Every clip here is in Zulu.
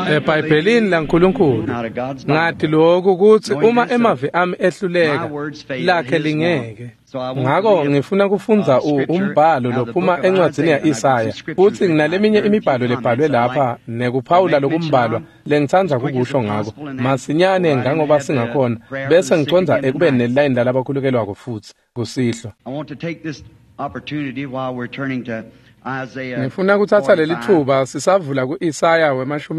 eBhayibhelini laNkulunkulu ngathi lokho ukuthi uma emavi ami ehluleka lakhe lingeke. Ngakho ngifuna kufunza umbhalo lophuma encwadini yaIsaya uthi nginaleminye imibhalo lebhalwe lapha nekuphawula lokumbalwa lengithanda kukusho ngako masinyane ngangoba singakhona bese ngiconza ekubeni neline lalabakhulukelwako futhi kusihlwa. Ngifuna kuthatha leli thuba sisavula kuIsaya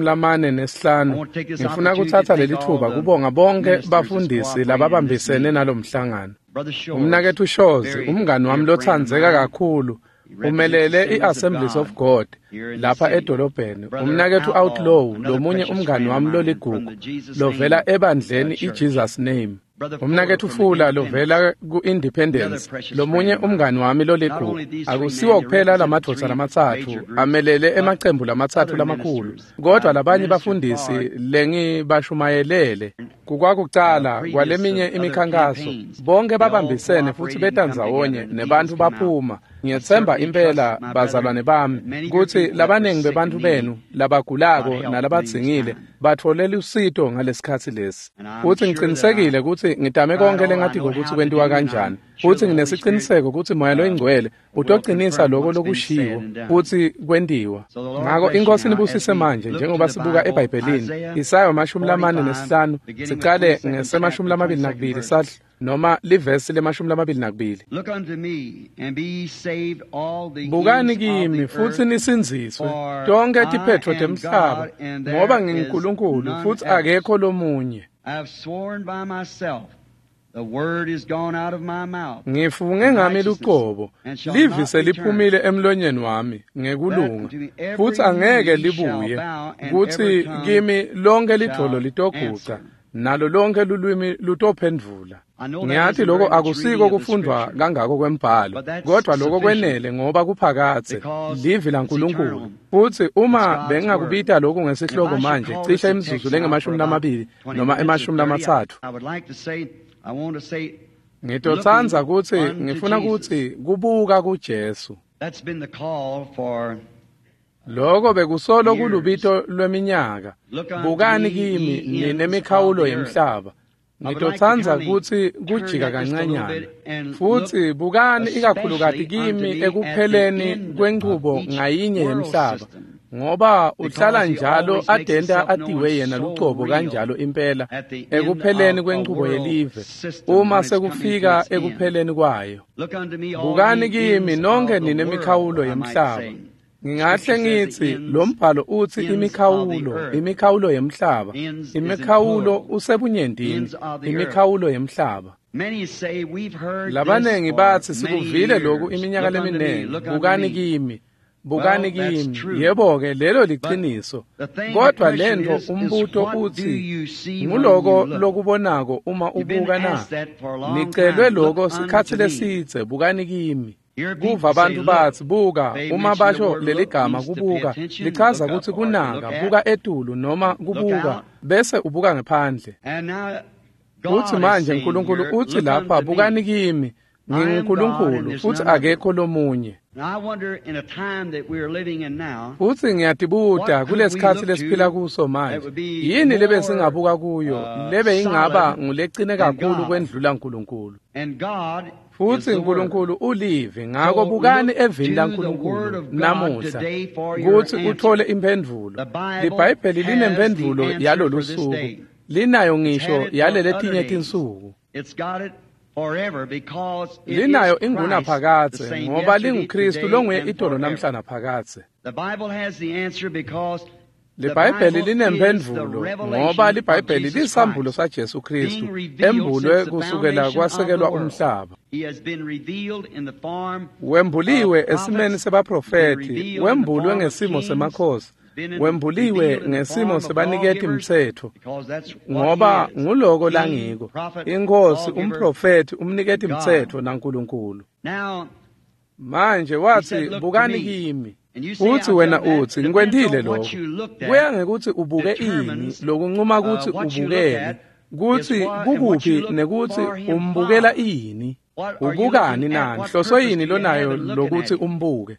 we45. Ngifuna kuthatha leli thuba kubonga bonke bafundisi lababambisene nalomhlangano. Umnakethu uShozi umngani wami lothandzeka kakhulu umelele iAssemblies of God lapha edolobheni. Umnakethu Outlaw lomunye umngani wami loligugu lovela ebandleni iJesus Name. Umnakethu Fula lovela kuIndependence lomunye umngani wami loligugu. Akusiwo kuphela lamadvodza lamathathu amelele emaqembu lamathathu lamakhulu kodwa labanye bafundisi lengibashumayelele kukwakucala kwaleminye imikhankaso bonke babambisene futhi betandzawonye nebantu baphuma. Ngiyethemba impela bazalwane bami ukuthi labanengi bebantu benu labagulako nalabadzingile batholela usito ngalesikhathi lesi. Futhi ngicinisekile ukuthi ngidame konke lengathi ukuthi kwentiwa kanjani. Futhi nginesiqiniseko ukuthi Moya Loyingcwele utoqinisa lokho lokushiwo futhi kwendiwa. Ngakho iNkosi nibusise manje njengoba sibuka eBhayibhelini Isaya 45 siqale ngese22 sahl noma livesi le22. Look unto me and be ye saved all the Bukani kimi futhi nisinziswe tonke tiphetho temhlaba ngoba nginguNkulunkulu futhi akekho lomunye. I have sworn by myself, the word is gone out of my mouth. Ngifunge ngami luqobo livise liphumile emlonyeni wami ngekulunga futhi angeke libuye kuthi kimi lonke lidolo litoguca nalo lonke lulwimi lutophendvula. Ngiyathi lokho akusiko kufundwa kangako kwembhalo kodwa lokho kwenele ngoba kuphakathe livi laNkulunkulu. Futhi uma bengakubita lokho ngesihloko manje cishe imizuzu lenge20 noma e30 ngitotsanza ukuthi ngifuna ukuthi kubuka kuJesu. That's been the call for lokho bekusolo kulubito lweminyaka. Bukani kimi ninemikhawulo yemhlaba. Ngitotsanza ukuthi kujika kancanyana futhi bukani ikakhulukati kimi ekupheleni kwenqubo ngayinye yemhlaba ngoba uhlala njalo adenta atiwe yena luqobo kanjalo impela ekupheleni kwenqubo yelive uma sekufika ekupheleni kwayo. Bukani kimi nonke ninemikhawulo yemhlaba. Ngingahle ngithi lo mbhalo uthi imikhawulo yemhlaba, imikhawulo usebunyendini, imikhawulo yemhlaba. Labanengi bathi sikuvile lokhu iminyaka leminengi. Bukani kimi yebo-ke lelo liqiniso kodwa lento umbuto uthi nguloko lokubonako uma ubuka na nicelwe lokho sikhathi lesithe. Bukani kimi kuva abantu bathi buka uma basho leli gama kubuka lichaza ukuthi kunaka buka etulu noma kubuka bese ubuka ngephandle. Uthi manje uNkulunkulu uthi lapha bukani kimi nginguNkulunkulu futhi akekho lomunye. Futhi ngiyatibuta kulesikhathi lesiphila kuso manje yini lebe singabuka kuyo lebe ingaba ngulecine kakhulu kwendlula uNkulunkulu. Futhi uNkulunkulu ulive ngako bukani evini laNkulunkulu namuhla ukuthi uthole imphendvulo. IBhayibheli linemphendvulo yalolu suku linayo ngisho yaleletinye tinsuku. Linayo inguna phakathe ngoba linguKristu longuye idolo namhlanje phakathe. LiBhayibheli linemphendvulo ngoba liBhayibheli lisambulo saJesu Kristu embulwe kusukela kwasekelwa umhlaba. Wembuliwe esimeni sebaprofeti, wembulwe ngesimo semakhosi, wembuliwe ngesimo sebaniketi mthetho ngoba nguloko langiko inkosi umprofeti umniketi mthetho naNkulunkulu. Manje wathi bukani kimi uthi wena uthi ngikwendile lokho kuya ngekuthi ubuke ini lokunquma ukuthi ubukele kuthi kukuphi nekuthi umbukela ini ubukani nani hloso yini lonayo lokuthi umbuke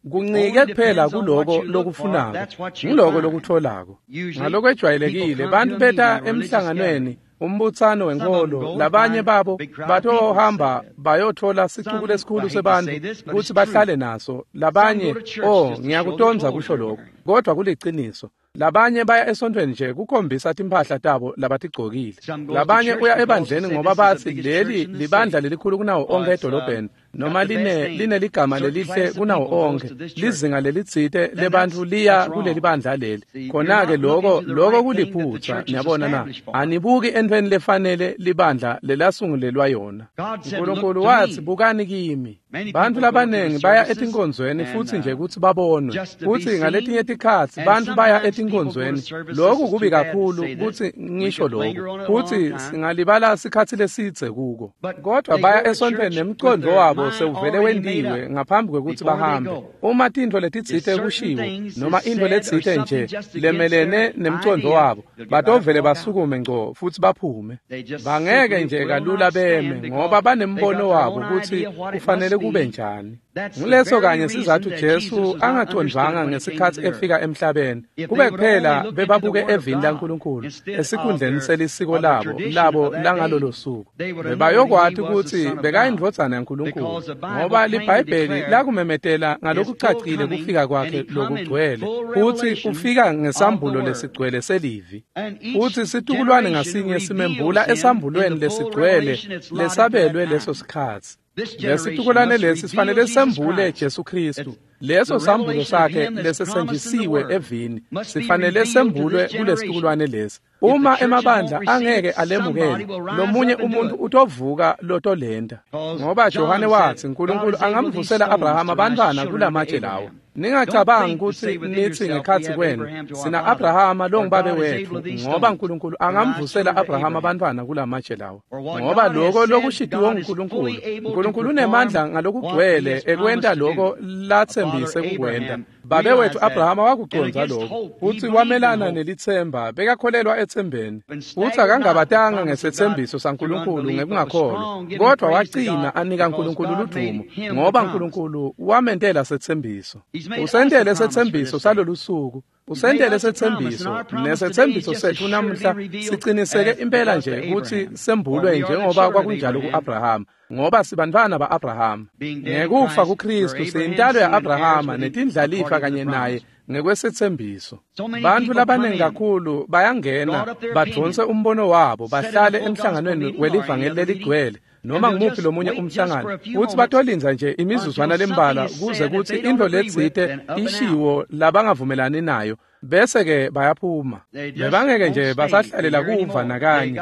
kuncike kuphela kuloko lokufunako ngiloko lokutholako ngaloko ejwayelekile bantu beta emhlanganweni umbuthano wenkolo labanye babo bathohamba bayothola sicubu lesikhulu sebantu ukuthi bahlale naso labanye ngiyakudonza kusho lokho kodwa kuliqiniso labanye baya esontweni nje kukhombisa athi impahla tabo labatigcokile labanye uya ebandleni ngoba bathi leli libandla lelikhulu kunawo onke edolobheni noma line ligama lelihle kunawo onke lizinga lelitsite lebantu liya kuleli bandla leli khona-ke loko kuliphutha niyabona na anibuki entweni lefanele libandla lelasungulelwa yona uNkulunkulu wathi bukani kimi bantu labanengi baya etinkonzweni futhi nje ukuthi babonwe futhi ngaletinye tikhathi bantu baya etinkonzweni lokhu kubi kakhulu ukuthi ngisho lokho futhi singalibala sikhathi lesidze kuko kodwa baya esontweni nemicondvo wabo sewuvele wendiwe ngaphambi kwekuthi bahambe uma tintfo letitsite kushiwo noma into letsite nje lemelene nemicondvo wabo batovele basukume ngco futhi baphume bangeke nje kalula beme ngoba banembono wabo ukuthi kufanele kube njani nguleso kanye sizathu Jesu angacondvanga ngesikhathi efika emhlabeni kube kuphela bebabuke evini laNkulunkulu esikhundleni selisiko labo langalolo suku bebayokwathi ukuthi bekayindvodzana yaNkulunkulu ngoba liBhayibheli lakumemetela ngalokucacile kufika kwakhe lokugcwele futhi ufika ngesambulo lesigcwele selivi futhi situkulwane ngasinye simembula esambulweni lesigcwele lesabelwe leso sikhathi lesitukulane lesi sifanele sembule Jesu Kristu leso sambulo sakhe lesesenjisiwe evini sifanele sembulwe kulesitukulwane lesi uma emabandla angeke alemukele nomunye umuntu utovuka lotolenda ngoba Johane wathi uNkulunkulu angamvusela Abraham abantwana kulamatshe lawo ningacabangi ukuthi nithi ngekhathi kwenu sina Abraham lo ngibabe wethu ngoba uNkulunkulu angamvusela Abraham abantwana kulamatshe lawo ngoba lokho lokushidiwe uNkulunkulu uNkulunkulu unemandla ngalokugcwele ekwenta lokho lathembise kukwenda babe wethu Abraham wakuconza lokho uthi wamelana nelithemba bekakholelwa ethembeni uthi akangabatanga ngesethembiso saNkulunkulu ngekungakholwa kodwa wagcina anika uNkulunkulu udumo ngoba uNkulunkulu wamentela sethembiso usendele sethembiso salolu suku usendele sethembiso nesethembiso sethu namuhla siqiniseke impela nje ukuthi sembulwe njengoba kwakunjalo kuAbraham ngoba sibantwana baAbraham ngekufa kuKristu siyintalo yaAbrahama netindlalifa kanye naye ngekwesethembiso bantu labanengi kakhulu bayangena badonse umbono wabo bahlale emhlanganweni welivangeli leligcwele noma ngimuphi lomunye umhlangano uthi batolinza nje imizuzwana lembala kuze kuthi into letsite ishiwo labangavumelani nayo bese ke bayaphuma bebangeke nje basahlalela kuva nakanye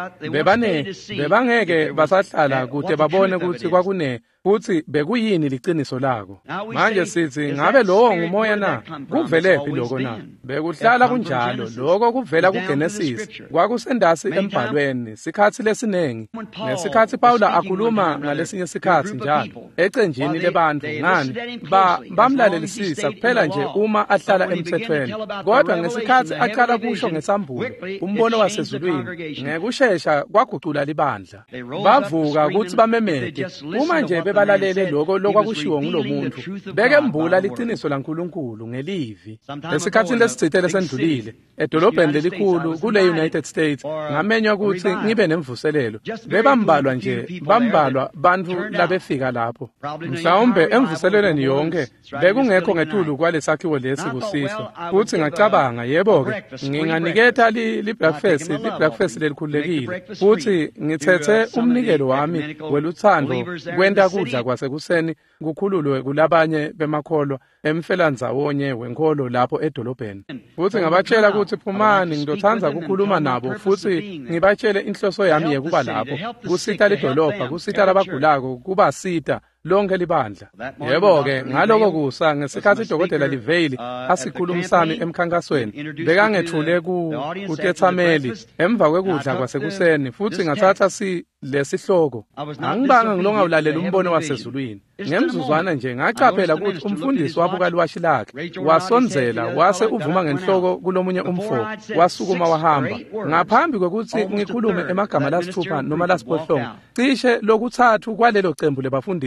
bebangeke basahlala kude babone ukuthi kwakune futhi bekuyini liqiniso lako manje sithi ngabe lowo ngumoya na kuvelephi lokho na bekuhlala kunjalo lokho kuvela kuGenesis kwakusendasi embhalweni sikhathi lesinengi nesikhathi Paula akhuluma ngalesinye sikhathi njalo ecenjini lebantu ngani bamlalelisisa kuphela nje uma ahlala emthethweni kodwa ngesikhathi aqala kusho ngesambulo umbono wasezulwini ngekusheshsha kwagucula libandla bavuka ukuthi bamemede uma nje bebalalele lokho lokwakushiwo ngulomuntu bekembula liqiniso laNkulunkulu ngelivi esikhathini lesithele sendlulile edolobheni lelikhulu kule United States ngamenywa ukuthi ngibe nemvuselelo bebambalwa nje bambalwa bantu labefika lapho mhlawumbe emvuselelweni yonke bekungekho ngetulu kwalesakhiwo lesi kusihlwa futhi ngacabanga yebo ke nginganiketha li-breakfast lelikhululekile futhi ngithethe umnikelo wami weluthando kwenta kudla kwasekuseni kukhululwe kulabanye bemakholwa emfelandzawonye wenkolo lapho edolobheni futhi ngabatshela ukuthi phumani ngidothanza ukukhuluma nabo futhi ngibatshele inhloso yami yekuba lapho kusita lidolobha kusita labagulako kubasita lonke libandla yebo ke ngaloko kusa ngesikhathi iDokotela Liveli asikhulumisami emkhankasweni bekangethule kuTethameli emva kwekudla kwasekuseni futhi ngathatha lesihloko angibanga ngilonga ulalela umbono wasezulwini ngemzuzwana nje ngachaphela ukuthi umfundisi wabuka liwashi lakhe wasonzela wase uvuma ngenhloko kulomunye umfo wasukuma wahamba ngaphambi kokuthi ngikhulume emagama lasithupha noma lasiphohlongo cishe lokuthathu kwalelo cembu lebafundisi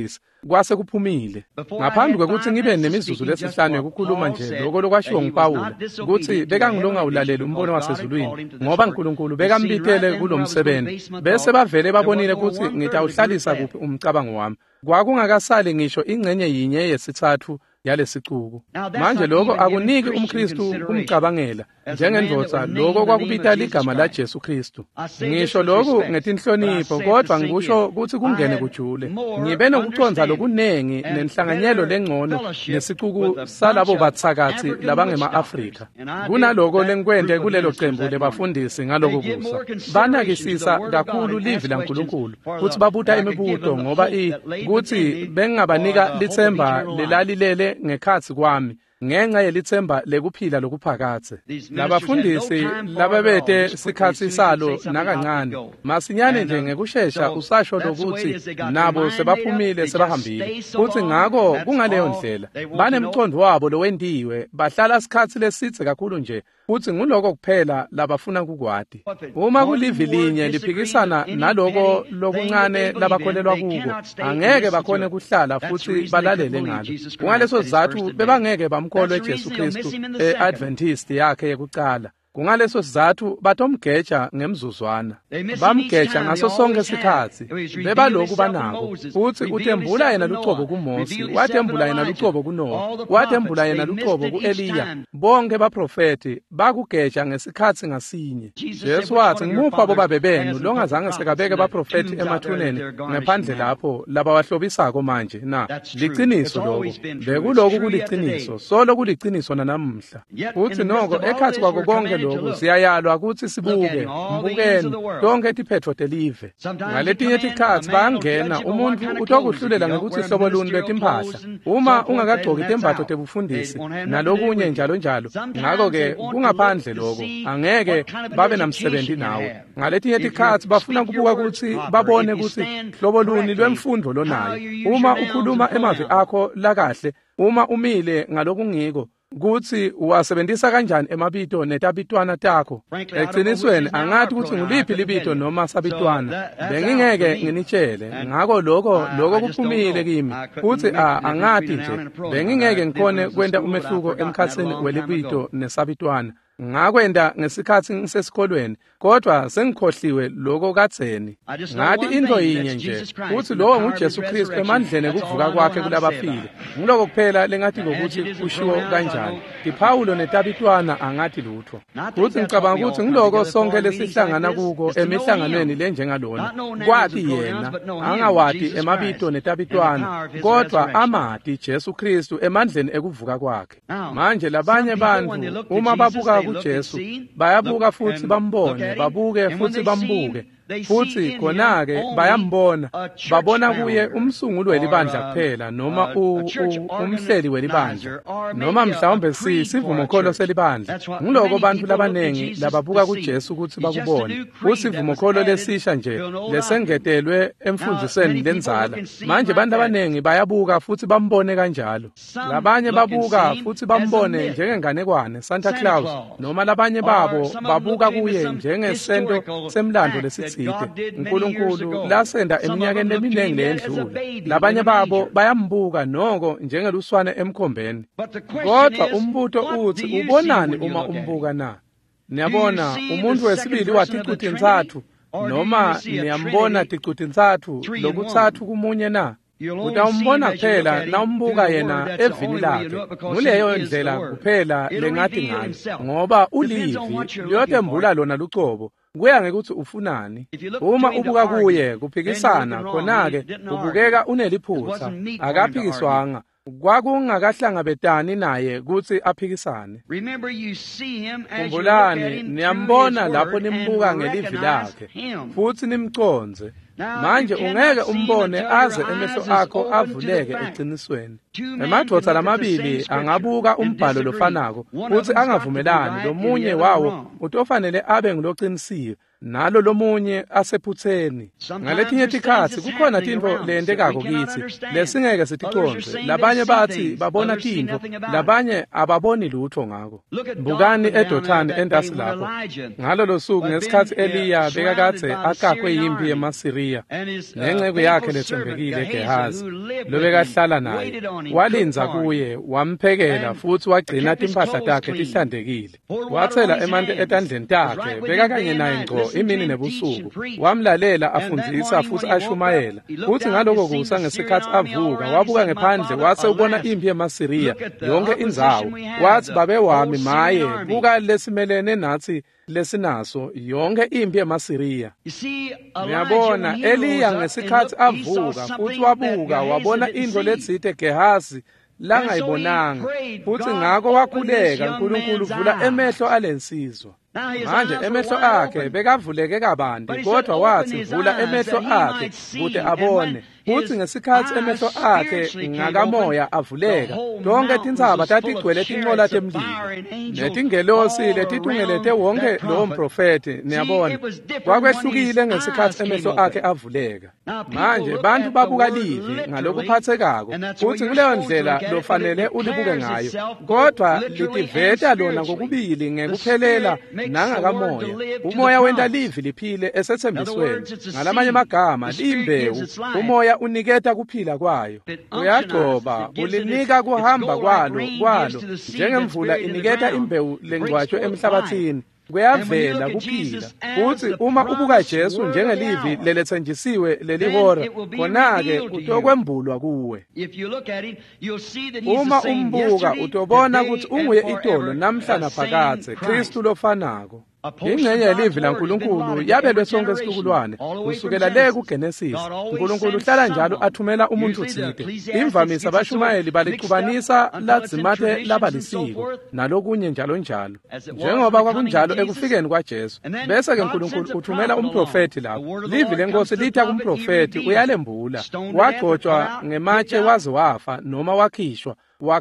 kwase kuphumile. Ngaphambi kokuthi ngibe nemizuzu lesihlanu yokukhuluma nje lokho lokwashiwo nguPawulu ukuthi bekangilonga ulalela umbono wasezulwini ngoba uNkulunkulu bekambitele kulomsebenzi bese bavele babonile ukuthi ngitawuhlalisa kuphi umcabango wami. Kwakungakasali ngisho ingcenye yinye yesithathu yalesicuku. Manje lokho akuniki umKristu kumcabangela njengendvodza lokho kwakubita ligama la Jesu Kristu. Ngisho lokho ngetinhlonipho kodwa ngikusho ukuthi kungene kujule. Ngibe nokuconza lokunengi nenhlanganyelo lengcono nesicuku salabo bathakathi labangema Afrika. Kunaloko lengikwende kulelo qembu lebafundisi ngaloko kusa. Banakisisa kakhulu livi laNkulunkulu ukuthi babuta imibuto ngoba ukuthi bengabanika lithemba lelalilele ngekhathi kwami ngenxa yelithemba lekuphila lokuphakathe. Labafundisi lababete sikhathi salo nakancane masinyane nje ngekusheshsha usasho lokuthi nabo sebaphumile sebahambile futhi ngako kungaleyo ndlela banemcondo wabo lowendiwe bahlala isikhathi lesithe kakhulu nje futhi nguloko kuphela labafuna kukwadi. Uma kulivi linye liphikisana naloko lokuncane labakholelwa kuko angeke bakhone kuhlala futhi balalele ngalo. Kungaleso sizathu bebangeke bamkholwe Jesu Kristu Adventist yakhe yokuqala. Kungaleso sizathu batomgeja ngemzuzwana. Bamgeja ngaso sonke isikhathi. Bebaloku banako. Futhi utembula yena lucobo kuMosi, watembula yena lucobo kuNoah, watembula yena lucobo kuEliya. Bonke baprofeti bakugeja ngesikhathi ngasinye. Jesu wathi ngimupha abo babebenu longazange sekabeke baprofeti emathuneni ngaphandle lapho labawahlobisako manje na. Liqiniso lokho. Bekuloku kuliqiniso, solo kuliqiniso nanamuhla. Futhi noko ekhathi kwako konke lokho siyayalwa ukuthi sibuke mbukeni konke tiphetho telive. Ngaletinye tikhathi bayangena umuntu utokuhlulela ngokuthi hlobo luni lwetimpahla uma ungakagcoki tembatho tebufundisi nalokunye njalo njalo. Ngako ke kungaphandle lokho angeke babe namsebenzi nawe. Ngaletinye tikhathi bafuna kubuka ukuthi babone ukuthi hlobo luni lwemfundo lonayo. Uma ukhuluma emazwi akho la kahle, uma umile ngalokungiko kuthi uwasebenzisa kanjani emabito netabitwana takho. Eqinisweni angathi ukuthi nguliphi libito noma sabitwana bengingeke nginitshele. Ngako lokho kuphumile kimi futhi angathi nje bengingeke ngikhone kwenda umehluko emkhatsini welibito nesabitwana. Ngakwenda ngesikhathi ngisesikolweni kodwa sengikhohliwe lokho katseni. Ngathi into yinye nje futhi lowo nguJesu Kristu emandleni kuvuka kwakhe kulabafile. Ngiloko kuphela lengathi ngokuthi kushiwo kanjani. iPaulo netabitwana angathi lutho. Futhi ngicabanga ukuthi ngiloko sonke lesihlangana kuko emihlanganweni lenjengalona. Kwathi yena angawati emabito netabitwana kodwa amati Jesu Kristu emandleni ekuvuka kwakhe. Manje labanye bantu uma babuka kuJesu bayabuka futhi bambone, babuke futhi bambuke. Futhi khona-ke bayambona, babona kuye umsunguli welibandla kuphela noma umhleli welibandla noma mhlawumbe sivumokholo selibandla. Ngiloko bantu labanengi lababuka kuJesu ukuthi bakubone. Usivumokholo lesisha nje lesengetelwe emfundisweni lenzala. Manje bantu abanengi bayabuka futhi bambone kanjalo. Labanye babuka futhi bambone njengenganekwane Santa Claus noma labanye babo babuka kuye njengesento semlando lesithi uNkulunkulu lasenda eminyakeni eminingi lendlula. Labanye babo bayambuka noko njengeluswane emkhombeni. Kodwa umbuto uthi ubonani uma umbuka na? Niyabona umuntu wesibili wathi icuthe nzathu noma niyambona ticuthe nzathu lokuthathu kumunye na? Utawumbona kuphela na umbuka yena evini lakhe. Nguleyo ndlela kuphela lengathi ngayo ngoba ulivi liyotembula lona lucobo. Kuya ngekuthi ufunani. Uma ubuka kuye kuphikisana khona-ke ubukeka uneliphutha akaphikiswanga. Kwakungakahlangabetani naye kuthi aphikisane. Khumbulani niyambona lapho nimbuka ngelivi lakhe futhi nimconze. Manje ungeke umbone aze emehlo akho avuleke eqinisweni. Emadvodza lamabili angabuka umbhalo lofanako futhi angavumelani lomunye wawo utofanele abe nguloqinisiwe nalo lomunye asephutheni. Ngaletinye tikhathi kukhona tintfo lentekako kithi lesingeke siticonze. Labanye bathi babona tintfo, labanye ababoni lutho ngako. Bukani eDothani entasi lapho. Ngalo losuku ngesikhathi Eliya bekakade akakwe yimpi yemaSiriya, nenceku yakhe lethembekile Gehazi lobekahlala naye, walinza kuye, wamphekela futhi wagcina timpahla takhe tihlandekile. Wathela emanti etandleni takhe, bekakanye naye ngco imini nebusuku, wamlalela afundisa futhi ashumayela. Futhi ngaloko kusa ngesikhathi avuka wabuka ngephandle wase ubona impi yemaSiriya yonke indzawo. Wathi babe wami maye, buka lesimelene nathi lesinaso yonke impi yemaSiriya. Ngiyabona Eliya ngesikhathi avuka futhi wabuka wabona into letsite Gehazi langayibonanga, futhi ngako wakhuleka uNkulunkulu vula emehlo alensizwa. Manje emehlo akhe bekavuleke kabanti, kodwa wathi vula emehlo akhe kude abone. Futhi ngesikhathi emehlo akhe ngakamoya avuleka, tonke tintsaba tatigcwele tinqola temlilo netingelosi letitungele wonke lowo mprofeti. Niyabona kwakwehlukile ngesikhathi emehlo akhe avuleka. Manje bantu babuka livi ngalokuphathekako, futhi kuleyo ndlela lofanele ulibuke ngayo, kodwa litiveta lona ngokubili ngekuphelela nangakamoya. Umoya wenta livi liphile esethembisweni. Ngalamanye amagama limbewu, umoya uniketa kuphila kwayo. Uyagcoba ulinika kuhamba kwalo njengemvula iniketa imbewu lengcwatshwe emhlabathini. Kuyavela kuphila. Futhi uma ubuka Jesu njengelivi lelethenjisiwe lelihora, khona-ke utokwembulwa kuwe. Uma umbuka utobona ukuthi unguye itolo namhla naphakade, Kristu lofanako. Ingxenye yelivi laNkulunkulu yabelwe sonke isizukulwane kusukela le kuGenesis. uNkulunkulu uhlala njalo athumela umuntu thide. Imvamisa abashumayeli balixubanisa ladzimathe labalisiko nalokunye njalo njalo, njengoba kwakunjalo ekufikeni kwaJesu. Bese ke uNkulunkulu uthumela umprofeti lapho. Livi lenkosi litha kumprofeti uyalembula, wagcotshwa ngematshe waze wafa noma wakhishwa,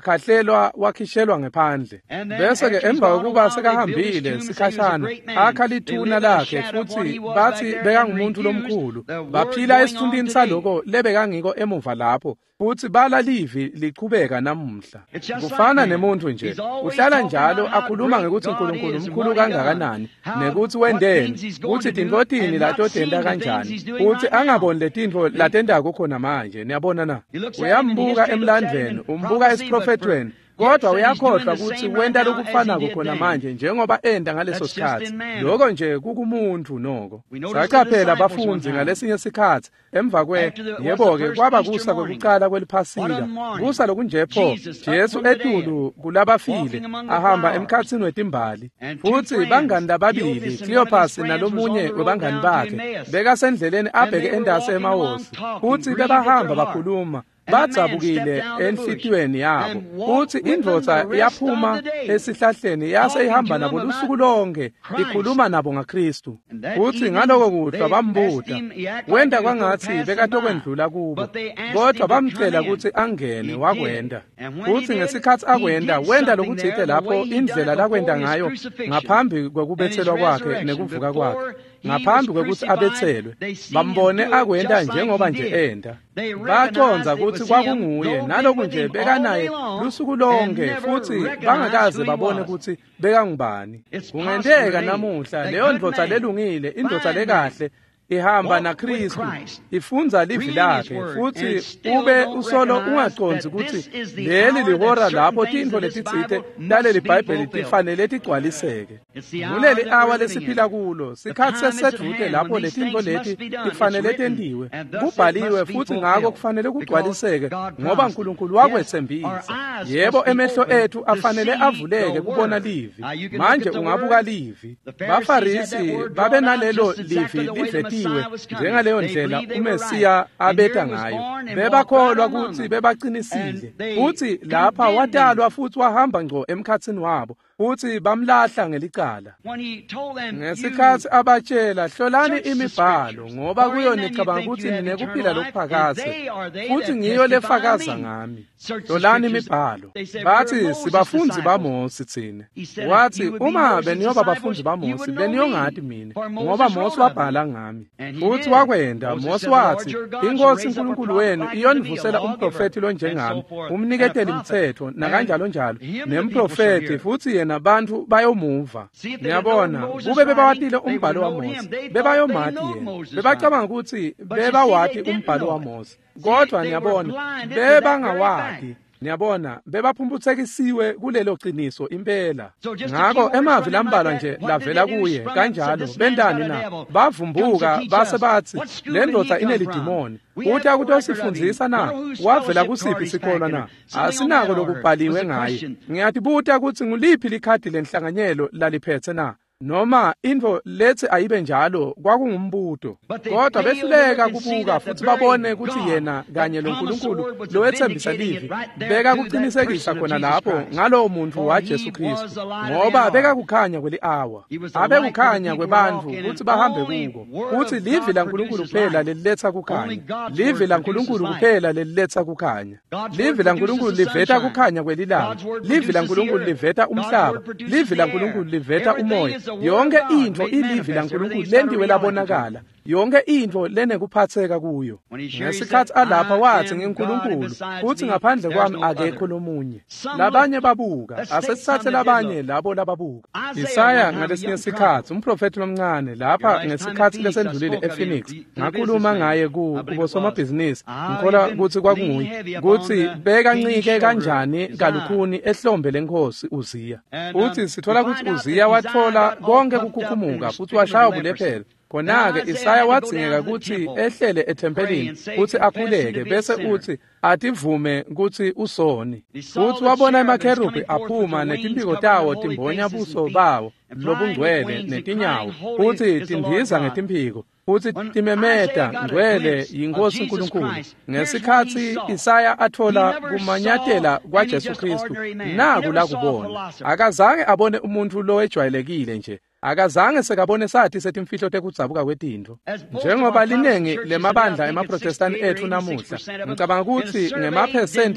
wakhishelwa ngephandle. Bese ke emva kokuba sekahambile sikhashana akha lithuna lakhe, futhi bathi bekangumuntu lomkhulu, baphila esithundini saloko lebekangiko emuva lapho, futhi bala livi liqhubeka namuhla. Kufana nemuntu nje, uhlala njalo akhuluma ngekuthi uNkulunkulu mkhulu kangakanani, nekuthi wendeni, ukuthi tintotini latotenda kanjani, futhi angaboni letintfo latenda kukhona manje. Niyabona na, uyambuka emlandweni, umbuka esiprofetweni, kodwa uyakhohlwa ukuthi wenda lokufana kukhona manje njengoba enda ngaleso sikhathi. Lokho nje kukumuntu noko. Sachaphela abafundi ngalesinye isikhathi emva yebo-ke kwaba kusa kwekuqala kweliphasika, kusa lokunje pho Jesu etulu kulabafile ahamba emkhathini wetimbali. Futhi bangani lababili, Cleopas nalomunye webangani bakhe, bekasendleleni abheke endase eMawosi, futhi bebahamba bakhuluma, badzabukile enhlitiyweni yabo. Futhi indvodza yaphuma esihlahleni yase ihamba nabo lusuku lonke ikhuluma nabo ngaKristu. Futhi ngaloko kuhlwa bambuta, wenda kwangathi bekatokwendlula kubo, kodwa bamcela ukuthi angene, wakwenda. Futhi ngesikhathi akwenda wenda lokuthide lapho indlela lakwenda ngayo ngaphambi kwekubethelwa kwakhe nekuvuka kwakhe. Ngaphambi kwekuthi abethelwe, bambone akwenda njengoba nje enda. Baconza ukuthi kwakunguye, naloku nje bekanaye lusuku lonke, futhi bangakaze babone ukuthi bekangubani. Kungendeka namuhla leyo ndvodza lelungile, indvodza lekahle, ihamba naKristu, ifunza livi lakhe, futhi ube usolo ungaconzi ukuthi leli lihora lapho tintfo letitsite laleli Bhayibheli tifanele tigcwaliseke. Kuleli awa lesiphila kulo, sikhathi sesedvute lapho letintfo leti tifanele tendiwe, kubhaliwe, futhi ngako kufanele kugcwaliseke ngoba uNkulunkulu wakwethembisa. Yebo, emehlo ethu afanele avuleke kubona livi. Manje ungabuka livi. Bafarisi babe nalelo livi livetiwe njengaleyo ndlela uMesiya abeta ngayo. Bebakholwa ukuthi bebaqinisile, futhi lapha watalwa futhi wahamba ngco emkhathini wabo, futhi bamlahla ngelicala. Ngesikhathi abatshela hlolani imibhalo ngoba kuyo nicabanga ukuthi ninekuphila lokuphakade futhi ngiyo lefakaza ngami. Hlolani imibhalo. Bathi sibafundi baMose thina. Wathi uma beniyoba bafundi baMose beniyongathi mina ngoba Mose wabhala ngami. Futhi wakwenda Mose wathi inkosi uNkulunkulu wenu iyonivusela umprofeti lo njengami umniketeli imithetho nakanjalo njalo nemprofeti futhi yena abantu bayomuva. Ngiyabona kube bebawatile umbhalo waMose bebayomathi yena bebacabanga ukuthi bebawati umbhalo waMose kodwa ngiyabona bebangawati. Niyabona bebaphumphuthekisiwe kulelo qiniso impela. Ngakho emavi lambalwa nje lavela kuye kanjalo bendani na bavumbuka base bathi le ndoda inelidimoni uthi akutosifundisa na wavela kusiphi sikolo na asinako lokubhaliwe ngaye. Ngiyathi buta ukuthi nguliphi likhadi lenhlanganyelo laliphethe na noma into lethi ayibe njalo kwakungumbuto kodwa behluleka kubuka futhi babone ukuthi yena kanye loNkulunkulu lowethembisa livi beka kuqinisekisa khona lapho ngalowo muntu waJesu Kristu ngoba beka kukhanya kweli hour abe kukhanya kwebantu ukuthi bahambe kuko uthi livi laNkulunkulu kuphela leliletha kukhanya livi laNkulunkulu kuphela leliletha kukhanya livi laNkulunkulu liveta kukhanya kwelilanga livi laNkulunkulu liveta umhlaba livi laNkulunkulu liveta umoya. Yonke into ilivi laNkulunkulu lendiwe labonakala yonke into lenekuphatheka kuyo. Ngesikhathi alapha wathi ngiNkulunkulu futhi ngaphandle kwami akekho lomunye. Labanye babuka asesithathe labanye labo lababuka. Isaya ngalesinye isikhathi umprofeti omncane lapha ngesikhathi lesendlulile ePhoenix ngakhuluma ngaye kubosomabhizinisi ngikhola ukuthi kwakunguye ukuthi bekancike kanjani kalukhuni ehlombe lenkosi Uziya. Uthi sithola ukuthi Uziya wathola konke kukhukumuka futhi washaya ubulephele. Khona-ke Isaya wadzingeka ukuthi ehlele ethempelini futhi akhuleke bese uthi ativume ukuthi usoni. Futhi wabona amakherubhi aphuma netimpiko tawo timbonya buso bawo lobungcwele netinyawo futhi tindiza ngetimpiko futhi timemeta ngcwele yinkosi uNkulunkulu. Ngesikhathi Isaya athola kumanyatela kwaJesu Kristu naku la kubona akazange abone umuntu lo ejwayelekile nje akazange sekabone sathi setimfihlo tekudzabuka kwetintho njengoba linengi lemabandla emaprotestani ethu namuhla. Ngicabanga ukuthi ngemaphesenti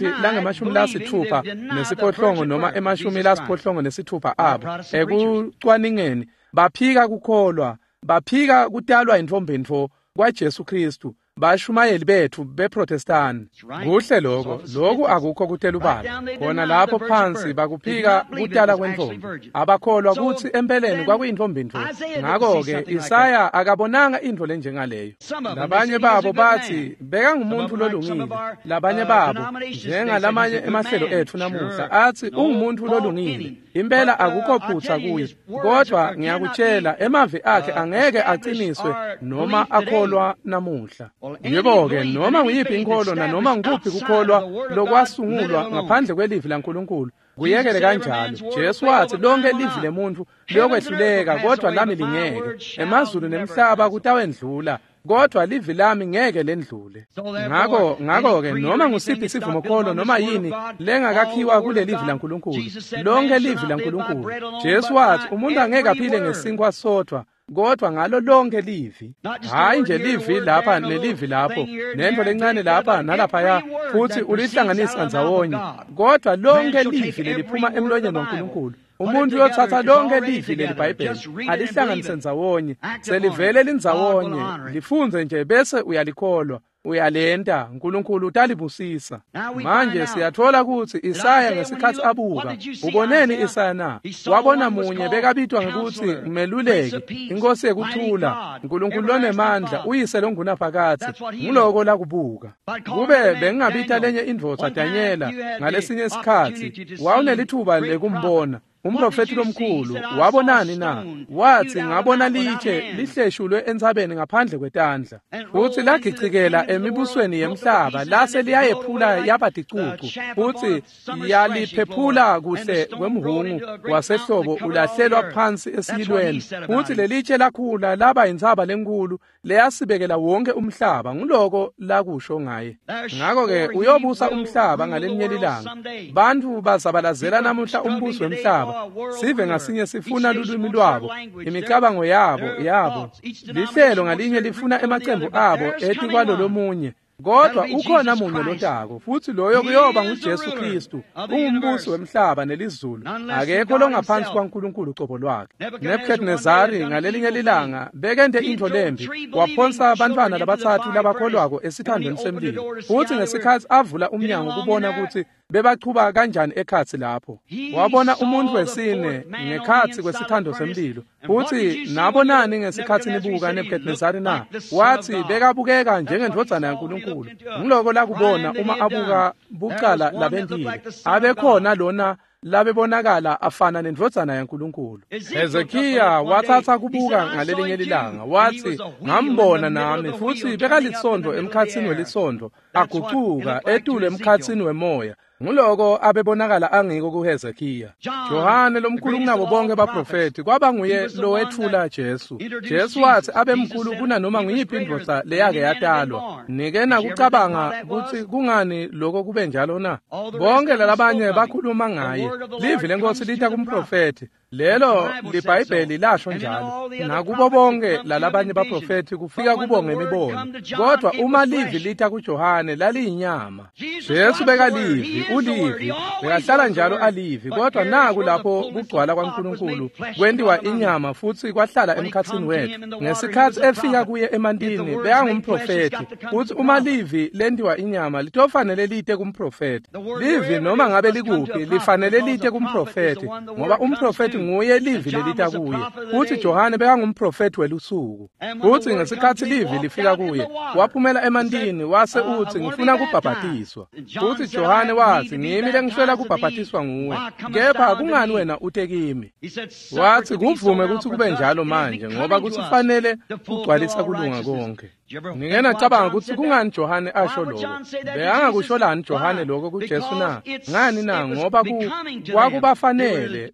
lange-60 nesiphohlongo noma e-80 nesithupha abo ekucwaningeni baphika kukholwa baphika kutalwa intombentfo kwaJesu Kristu bashumayeli bethu beprotestani. Kuhle lokho akukho kuthela ubala khona lapho phansi bakuphika kutala kwentombi abakholwa ukuthi empeleni kwakuyintombi ntho. Ngakho-ke Isaya akabonanga into lenjengaleyo. Labanye babo bathi beka ngumuntu lolungile. Labanye babo njengalamanye emahlelo ethu namuhla athi ungumuntu lolungile impela akukho phutha kuye kodwa ngiyakutshela emavi akhe angeke aqiniswe noma akholwa namuhla. Yebo-ke noma nguyiphi inkolo nanoma ngikuphi kukholwa lokwasungulwa ngaphandle kwelivi laNkulunkulu kuyekele kanjalo. Jesu wathi lonke livi lemuntu liyokwehluleka kodwa lami lingeke. Emazulu nemhlaba kutawendlula kodwa livi lami ngeke lendlule. Ngakho-ke noma ngusiphi isivumo kholo noma yini lengakakhiwa kule livi laNkulunkulu lonke livi laNkulunkulu. Jesu wathi umuntu angeke aphile ngesinkwa sodwa kodwa ngalo lonke livi. Hayi nje livi lapha nelivi lapho nento lencane lapha nalaphaya futhi ulihlanganisa ndzawonye kodwa lonke livi leliphuma emlonyeni waNkulunkulu. Umuntu uyothatha lonke livi leliBhayibheli alihlanganise ndzawonye selivele lindzawonye lifunze nje bese uyalikholwa uyalenta uNkulunkulu utalibusisa. Manje siyathola ukuthi Isaya ngesikhathi abuka uboneni Isaya na wabona munye bekabitwa ngokuthi umeluleki inkosi yekuthula uNkulunkulu lonemandla uyise longunaphakade ngiloko la kubuka. Kube bengingabita lenye indvodza Danyela ngalesinye isikhathi wawunelithuba lekumbona umprofeti lomkhulu. Wabonani na? Wathi ngabona litshe lihleshulwe entsabeni ngaphandle kwetandla futhi lagicikela emibusweni yemhlaba lase liyayephula yabadicucu futhi yaliphephula kuhle kwemhungu wasehlobo ulahlelwa phansi esiyilweni futhi lelitshe lakhula laba intsaba lenkulu leyasibekela wonke umhlaba ngiloko lakusho ngaye. Ngakho-ke uyobusa umhlaba ngalelinye ilanga bantu bazabalazela namuhla umbuso wemhlaba womhlaba sive ngasinye sifuna lulwimi lwabo imicabango yabo lihlelo ngalinye lifuna emacembu abo ethi kwalo lomunye kodwa ukhona munye lotako futhi loyo kuyoba nguJesu Kristu ungumbusi wemhlaba nelizulu akekho longaphansi kwaNkulunkulu uqobo lwakhe. Nebukadnezari ngalelinye lilanga bekende into lembi waphonsa abantwana labathathu labakholwako esithandweni semlilo futhi ngesikhathi avula umnyango kubona ukuthi bebaqhuba kanjani ekhathi lapho wabona umuntu wesine ngekhathi kwesithando semlilo futhi nabonani ngesikhathi nibuka Nebukadnezari na wathi bekabukeka njengendvodzana yaNkulunkulu ngiloko la kubona uma abuka bucala labendile abekhona lona labebonakala afana nendvodzana yaNkulunkulu. Hezekiya wathatha kubuka ngalelinye lilanga wathi ngambona nami futhi bekalisondo emkhathini welisondo aguquka etule emkhathini wemoya ngiloko abebonakala angiko kuHezekiya. Johane lomkhulu kunabo bonke abaprofeti kwaba nguye lo wethula Jesu wathi abemkhulu kuna noma nguyiphi indvodza leyake yatalwa nikena kucabanga ukuthi kungani lokho kube njalo na bonke lalabanye bakhuluma ngaye livi lenkosi litha kumprofeti lelo liBhayibheli lasho njalo nakubo bonke lalabanye baprofeti kufika kubo ngemibono kodwa uma livi litha kuJohane laliyinyama Jesu bekalivi ulivi bekahlala njalo alivi kodwa naku lapho kugcwala kwaNkulunkulu kwendiwa inyama futhi kwahlala emkhathini wethu ngesikhathi efika kuye emantini bekangumprofeti futhi uma livi lendiwa inyama litofanele lite kumprofeti livi noma ngabe likuphi lifanele lite kumprofeti ngoba umprofeti nguye livi lelita kuye futhi Johane bekangumprofeti welusuku futhi ngesikhathi livi lifika kuye waphumela emantini wase uthi ngifuna kubhabhatiswa futhi Johane wathi ngimi lengishwela kubhabhatiswa nguwe kepha kungani wena ute kimi wathi kuvume ukuthi kube njalo manje ngoba kusifanele kugcwalisa kulunga konke. Ngingena cabanga ukuthi kungani Johane asho lokho beyangakusholani Johane lokho kuJesu na ngani na ngoba kwakubafanele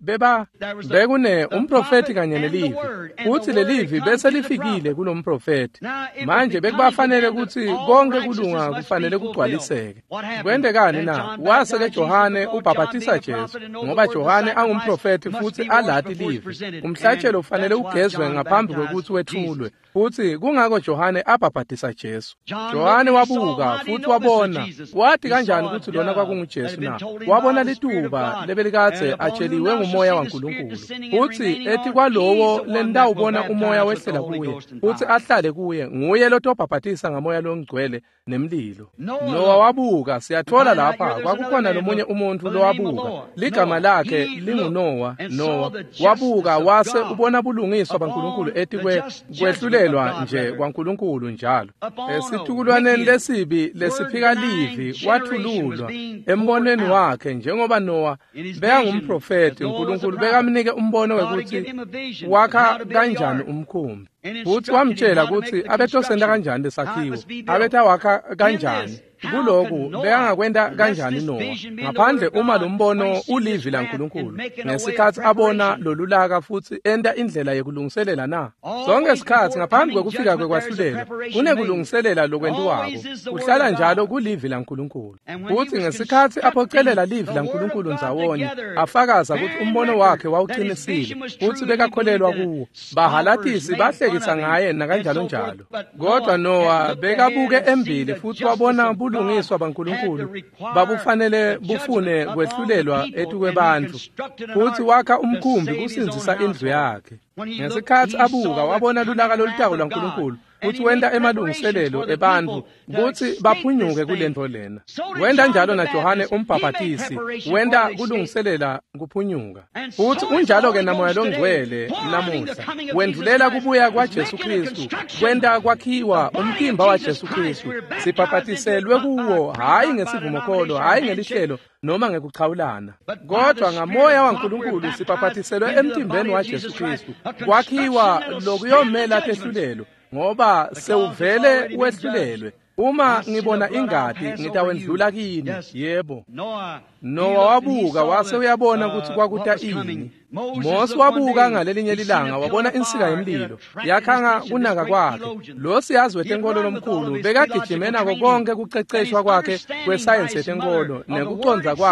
bekune umprofeti kanye nelivi futhi lelivi bese lifikile kulomprofeti manje bekubafanele ukuthi konke kulunga kufanele kugcwaliseke kwendekani na waseke Johane ubhabhatisa Jesu ngoba Johane angumprofeti futhi alati livi umhlatshelo ufanele ugezwe ngaphambi kokuthi wethulwe futhi kungako Johane abhabhatisa Jesu. Johane wabuka futhi wabona wathi kanjani ukuthi lona kwakunguJesu na wabona lituba lebelikathe atsheliwe ngumoya waNkulunkulu futhi ethi kwalowo lendawubona umoya wehlela kuye futhi ahlale kuye nguye lotobhabhatisa ngamoya longcwele nemlilo. Nowa wabuka siyathola lapha kwakukhona nomunye umuntu lowabuka ligama lakhe linguNowa. Nowa wabuka wase ubona bulungiswa baNkulunkulu ethi kwehlulelwa nje kwaNkulunkulu njalo esithukulwaneni lesibi lesiphika livi wathululwa embonweni wakhe njengoba Nowa bekangumprofeti uNkulunkulu bekamnike umbono wekuthi wakha kanjani umkhumbi futhi wamtshela ukuthi abetosenda kanjani lesakhiwo abetha wakha kanjani kuloku beyangakwenda kanjani Nowa ngaphandle uma lombono ulivi laNkulunkulu ngesikhathi abona lolulaka futhi enda indlela yekulungiselela na zonke isikhathi ngaphambi kwekufika kwekwahlulelwa kunekulungiselela lokwendiwako kuhlala njalo kulivi laNkulunkulu futhi ngesikhathi aphocelela livi laNkulunkulu ndzawonye afakaza ukuthi umbono wakhe wawuqinisile futhi bekakholelwa kuwo bahalatisi bahlekisa ngaye nakanjalo njalo kodwa Nowa bekabuke embili futhi wabona bulungiswa baNkulunkulu babufanele bufune kwehlulelwa etukwebantu futhi wakha umkhumbi kusinzisa indlu yakhe ngesikhathi abuka wabona lulaka lolutako lwaNkulunkulu futhi wenda emalungiselelo ebantu ukuthi baphunyuke kulento lena wenda njalo na Johane umbhabhatisi wenda kulungiselela kuphunyuka futhi unjalo ke namoya longcwele namuhla wendulela kubuya kwaJesu Kristu wenda kwakhiwa umphimba waJesu Kristu sibhabhatiselwe kuwo hayi ngesivumokholo hayi ngelihlelo noma ngekuchawulana kodwa ngamoya waNkulunkulu sibhabhatiselwe emthimbeni waJesu Kristu kwakhiwa lokuyomela tehlulelo ngoba sewuvele wehlulelwe uma ngibona ingadi ngitawendlula kini yebo Nowa wabuka wase uyabona ukuthi kwakuta ini Mose wabuka ngalelinye lilanga wabona insika yemlilo yakhanga kunaka kwakhe lo siyazi wetenkolo lomkhulu bekagijimena konke kuceceshwa kwakhe kwesayensi yetenkolo nekuconza kwakhe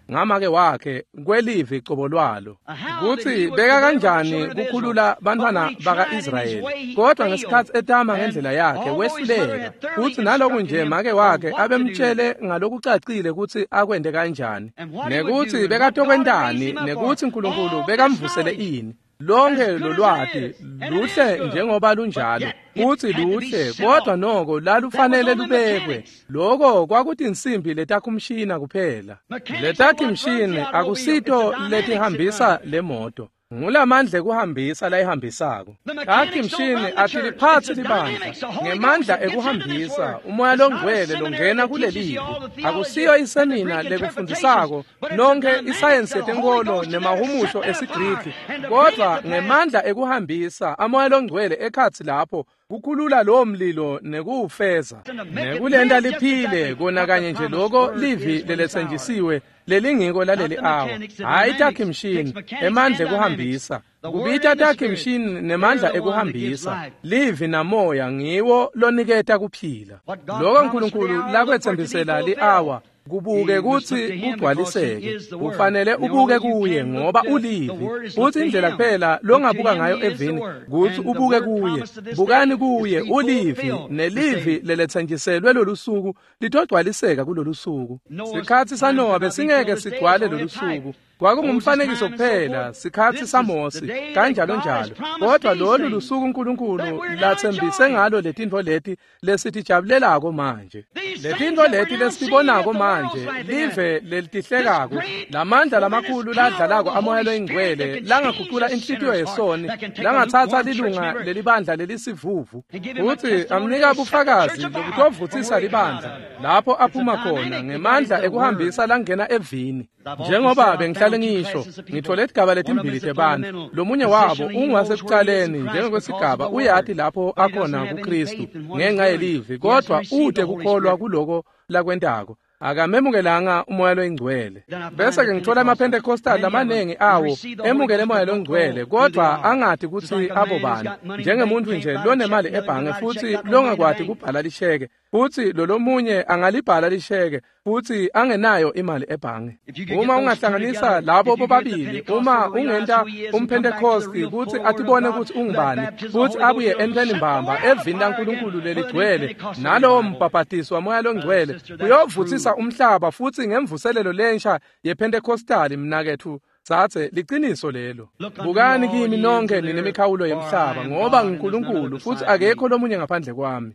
ngamake wakhe kwelivi iqobo lwalo kuthi beka kanjani kukhulula bantwana baka-Israyeli kodwa ngesikhathi etama ngendlela yakhe wehluleka kuthi naloku nje make wakhe abemtshele ngalokucacile ukuthi akwende kanjani nekuthi bekatokwentani nekuthi uNkulunkulu bekamvusele ini lonke lolwathi luhle njengoba lunjalo kuthi luhle kodwa noko lalufanele lubekwe lokho kwakuthi insimbi letakhumshina kuphela letakhumshini akusito letihambisa lemoto ngulamandla ekuhambisa layihambisako takhumshini athi liphathe libandla ngemandla ekuhambisa umoya longcwele longena kulelivi akusiyo isemina lekufundisako nonke isayensi yetenkolo nemahumusho esiGriki kodwa ngemandla ekuhambisa amoya longcwele ekhatsi lapho kukhulula lo mlilo nekuwufeza nekulenta liphile kona kanye nje loko livi leletsenjisiwe lelingiko laleli awa hayi takhumshini emandla ekuhambisa kubita takhumshini nemandla ekuhambisa livi namoya ngiwo loniketa kuphila lokho uNkulunkulu lakwethembisela li-awa kubuke kuthi kugcwaliseke kufanele ubuke kuye ngoba ulivi futhi indlela kuphela longabuka ngayo evini kuthi ubuke kuye bukani kuye ulivi nelivi lelethenjiselwe lolusuku litogcwaliseka kulolusuku sikhathi saNowa besingeke sigcwale lolusuku kwakungumfanekiso kuphela sikhathi saMosi kanjalo njalo kodwa lolu lusuku uNkulunkulu lathembise ngalo letintfo leti lesitijabulelako manje letintfo leti lesibonako manje live lelitihlekako lamandla lamakhulu ladlalako amoya loyingcwele langaguqula inhlitiyo yesoni langathatha lilunga lelibandla lelisivuvu futhi amnika bufakazi lokuthi ovuthisa libandla lapho aphuma khona ngemandla ekuhambisa langena evini njengoba bengihlale ngisho ngithole isigaba letimbili tebantu lomunye wabo ungwasekuqaleni njengokwesigaba uyathi lapho akhona kuKristu ngenxa yelivi kodwa ude kukholwa kuloko lakwentako akamemukelanga umoya loyingcwele bese-ke ngithola amaPentekostali amanengi awo emukele umoya loyingcwele kodwa angathi kuthi abo bani njengemuntu nje lonemali ebhange futhi longakwati kubhala lisheke futhi lolomunye angalibhala lisheke futhi angenayo imali ebhange uma ungahlanganisa labo bobabili uma ungenta umPentekosti kuthi atibone ukuthi ungubani futhi abuye enteni mbamba evini laNkulunkulu leligcwele nalowo mbhabhatiso wamoya longcwele uyovuthisa umhlaba futhi ngemvuselelo lensha yePentekostali mnakethu sathe liqiniso lelo bukani kimi nonke ninemikhawulo yemhlaba ngoba nguNkulunkulu futhi akekho lomunye ngaphandle kwami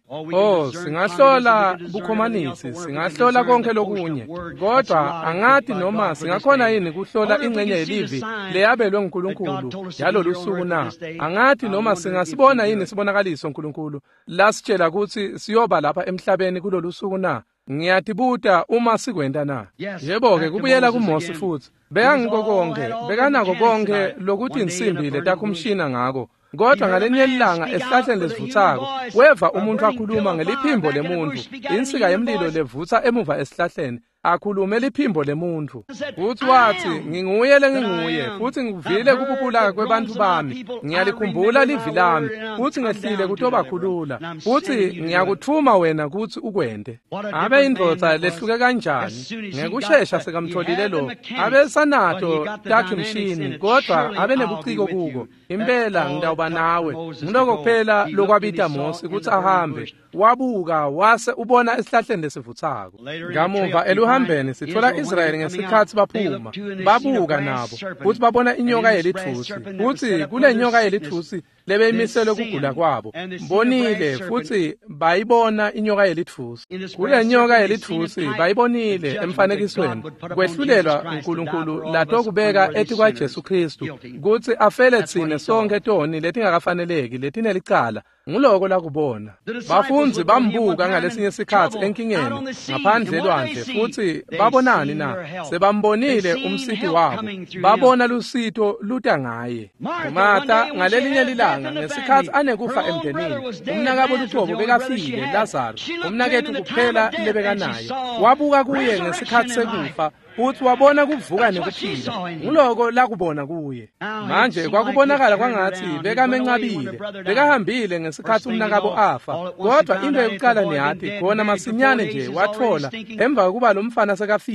singahlola bukhomanisi singahlola konke lokunye kodwa angathi noma singakhona yini kuhlola ingcenye yelivi leyabelwe nguNkulunkulu yalolu suku na angathi noma singasibona yini sibonakaliso uNkulunkulu lasitshela ukuthi siyoba lapha emhlabeni kulolu suku na ngiyatibuta uma sikwenda na yebo-ke kubuyela kuMosi futhi bekanako konke lokuthi insimbi letakhumshina ngako kodwa ngalenye ilanga esihlahleni lesivuthako weva umuntu akhuluma ngeliphimbo lemuntu insika yemlilo levutha emuva esihlahleni akhulume eliphimbo lemuntu futhi wathi nginguye futhi ngivile kububulaka kwebantu bami ngiyalikhumbula livi lami futhi ngehlile kutobakhulula futhi ngiyakuthuma wena ukuthi ukwende abe indvodza lehluke kanjani ngekushesha sekamtholile lo abe sanato takhumshini kodwa abe nebuciko kuko impela ngidawuba nawe ngiloko kuphela lokwabita Mose ukuthi ahambe wabuka wase ubona esihlahleni lesivuthako ngamuva eluhambeni sithola Israyeli ngesikhathi baphuma babuka nabo futhi babona inyoka yelithusi futhi kule nyoka yelithusi lebeyimiselwe kugula kwabo bonile futhi bayibona inyoka yelithusi kule nyoka yelithusi bayibonile emfanekisweni kwehlulelwa uNkulunkulu latokubeka ethi kwaJesu Kristu ukuthi afele thine sonke toni letingakafaneleki letinelicala nguloko lakubona bafunzi bambuka ngalesinye isikhathi enkingeni ngaphandle lwandle futhi babonani na sebambonile umsithi wabo babona lusito luta ngaye uMatha ngalelinye lilanga ngesikhathi anekufa emndenini umnakabo luThobo bekafile Lazaro umnakethu kuphela lebekanaye wabuka kuye ngesikhathi sekufa futhi wabona kuvuka nekuphila nguloko lakubona kuye manje kwakubonakala kwangathi bekamencabile bekahambile ngesikhathi umnakabo afa kodwa into yokuqala niyathi khona masinyane nje wathola emva kokuba lo mfana sekafile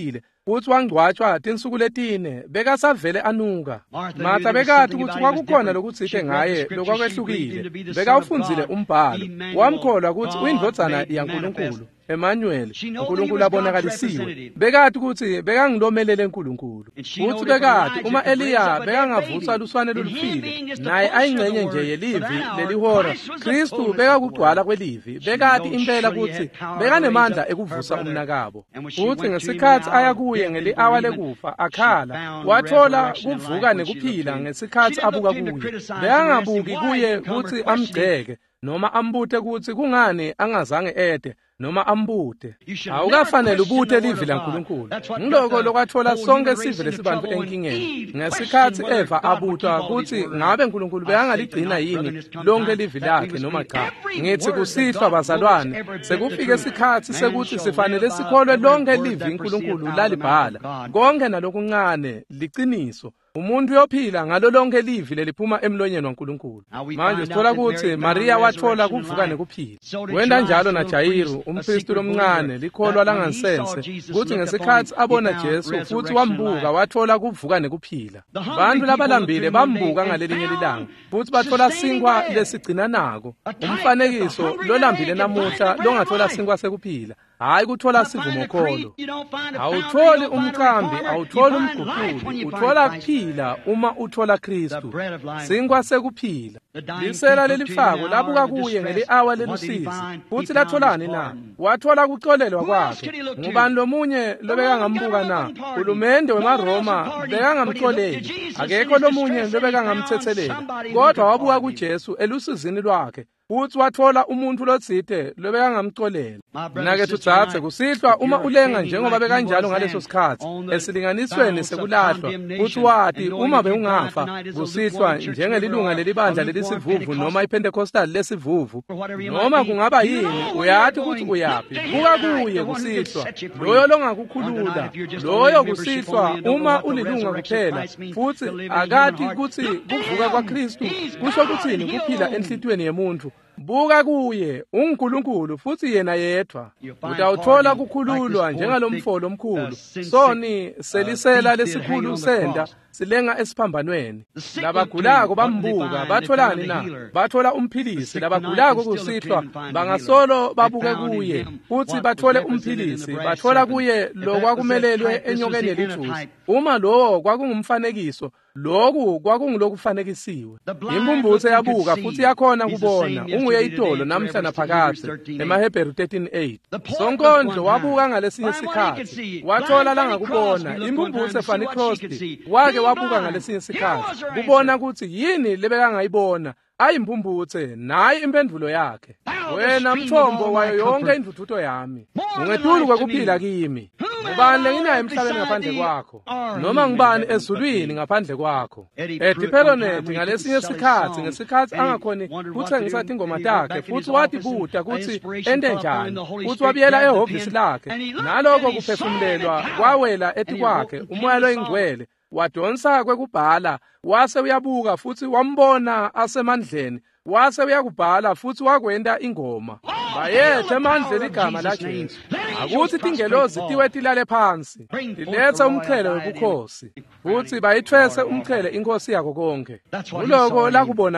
futhi wangcwatshwa tinsuku letine bekasavele anuka. Martha bekathi ukuthi kwakukhona lokutsite ngaye lokwakehlukile, bekawufundzile umbhalo, wamkholwa ukuthi uyindlodzana yaNkulunkulu, Emmanuel, uNkulunkulu abonakalisiwe. Bekathi ukuthi bekangilomelele uNkulunkulu. Futhi bekathi uma Eliya bekangavusa luswane lolufile, naye ayingcenye nje yelivi lelihora, Kristu bekakugcwala kwelivi. Bekathi impela ukuthi bekanemandla ekuvusa umnakabo. Futhi ngesikhathi aya kuye ngeli-hour lekufa akhala, wathola kuvuka nekuphila ngesikhathi abuka kuye. Bekangabuki kuye ukuthi amgceke noma ambuthe ukuthi kungani angazange ede noma ambuthe. Awukafanele ubuthe livi laNkulunkulu. Ngiloko lokwathola sonke sivele sibantu enkingeni. Ngesikhathi Eva abuthwa ukuthi ngabe uNkulunkulu beyangaligcina yini lonke livi lakhe noma cha. Ngithi kusihlwa bazalwane, sekufike isikhathi sekuthi sifanele sikholwe lonke livi uNkulunkulu lalibhala. Konke nalokuncane liqiniso. Umuntu uyophila ngalo lonke livi leliphuma emlonyeni waNkulunkulu. Manje sithola ukuthi Maria wathola kuvuka nekuphila. Wenda njalo naJayiru, umpristi omncane, likholwa langansense, ukuthi ngesikhathi abona Jesu futhi wambuka wathola kuvuka nekuphila. Abantu labalambile bambuka ngalelinye ilanga, futhi bathola sinkwa lesigcina nako. Umfanekiso lolambile namuhla longathola sinkwa sekuphila, hayi kuthola sivumo kholo. Awutholi umqambi, awutholi umguquli, uthola kuphila uma uthola Kristu, sinkwa sekuphila. Lisela lelifako labuka kuye ngeli-hour lelusizi, futhi latholani na? Wathola kuxolelwa kwakhe. Ngubani lomunye lobekangambuka na? Uhulumende wemaRoma bekangamxoleli, akekho lomunye lobekangamthethelela, kodwa wabuka kuJesu elusizini lwakhe. Futhi wathola umuntu lotsite lobekangamxolela. Nake tutsatse kusihlwa uma ulenga njengoba bekanjalo ngaleso sikhathi esilinganisweni sekulahlwa, futhi wathi uma beungafa kusihlwa njengelilunga lelibandla lelisivuvu noma iPentecostal lesivuvu noma kungaba yini, uyathi ukuthi uyapi. Buka kuye kusihlwa, loyo longakukhulula, loyo kusihlwa uma ulilunga kuphela, futhi akathi ukuthi kuvuka kwaKristu kusho kuthini kuphila enhlitweni yemuntu. Buka kuye uNkulunkulu futhi yena yedwa utawuthola kukhululwa njengalomfolo omkhulu. Soni selisela lesikhulu senda silenga esiphambanweni. Labagulako bambuka batholani na? Bathola umphilisi. Labagulako kusihlwa bangasolo babuke kuye futhi bathole umphilisi. Bathola kuye lokwakumelelwe enyokeni yelithusi. Uma lowo kwakungumfanekiso, lokhu kwakungilokufanekisiwe. Imbumbutho yabuka futhi yakhona kubona. Unguye itolo namhla naphakade eMahebheru 13:8. Sonkondlo wabuka ngalesinye isikhathi, wathola langakubona. Imbumbutho efana iCrosti wake wabuka ngalesinye isikhathi, kubona ukuthi yini lebekangayibona. Ayimbumbuthe nayi impendulo yakhe. Wena mthombo wayo yonke imvuthuto yami, ungethulu kwekuphila kimi. Ngubani lenginayo emhlabeni ngaphandle kwakho, noma ngubani ezulwini ngaphandle kwakho. Ediperonet ngalesinye isikhathi, ngesikhathi angakhoni kuthengisa ingoma takhe, futhi wathi buta kuthi ende njani, futhi wabiyela ehhovisi lakhe. Naloko kuphefumulelwa kwawela ethi kwakhe umoya loyingcwele, wadonsa kwekubhala, wase uyabuka futhi wambona asemandleni, wase uyakubhala futhi wakwenda ingoma. Bayethe emandleni igama laJesu. Akuthi tingelozi tiwe tilale phansi, lilethe umchele wobukhosi, futhi bayithwese umchele inkosi yakho konke. Kuloko lakubona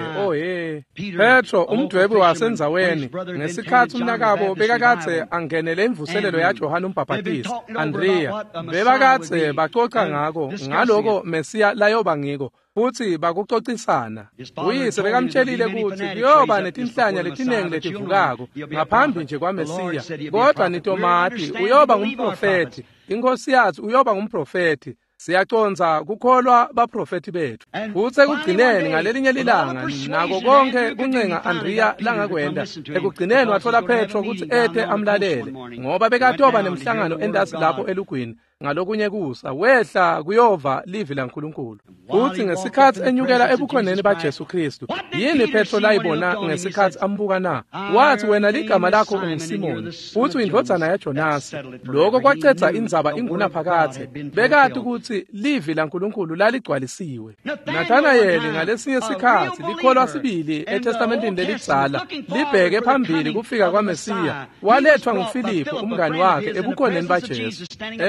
kuye. Petro umdwebi wasenzaweni, ngesikhathi umnakabo bekakathe angenele imvuselelo yaJohane uMbhaphatisi, Andrea, bebakathe baxoxa ngaloko Mesiya layoba ngiko, futhi bakucocisana. Uyise bekamtshelile ukuthi kuyoba netinhlanya letinengi letivukako ngaphambi nje kwaMesiya, kodwa nitomati uyoba ngumprofeti, inkosi yathu uyoba ngumprofeti. Siyaconza kukholwa baprofeti bethu. Futhi ekugcineni ngalelinye lilanga nako konke kuncenga Andrea langakwenda, ekugcineni wathola Petro ukuthi ethe amlalele, ngoba bekatoba nemhlangano endasi lapho elugwini. Ngalokunye kusa wehla kuyova livi laNkulunkulu. Futhi ngesikhathi enyukela ebukhoneni baJesu Kristu, yini Petro layibona ngesikhathi ambuka na? Wathi wena ligama lakho unguSimoni, futhi uyindlodzana yaJonasi. Lokho kwacetha indzaba inguna phakathe. Bekathi ukuthi livi laNkulunkulu laligcwalisiwe. Nathanayeli ngalesinye isikhathi likholwa sibili eTestamenteni lelidzala, libheke phambili kufika kwaMesiya. Walethwa nguFilipu umngani wakhe ebukhoneni baJesu. Emile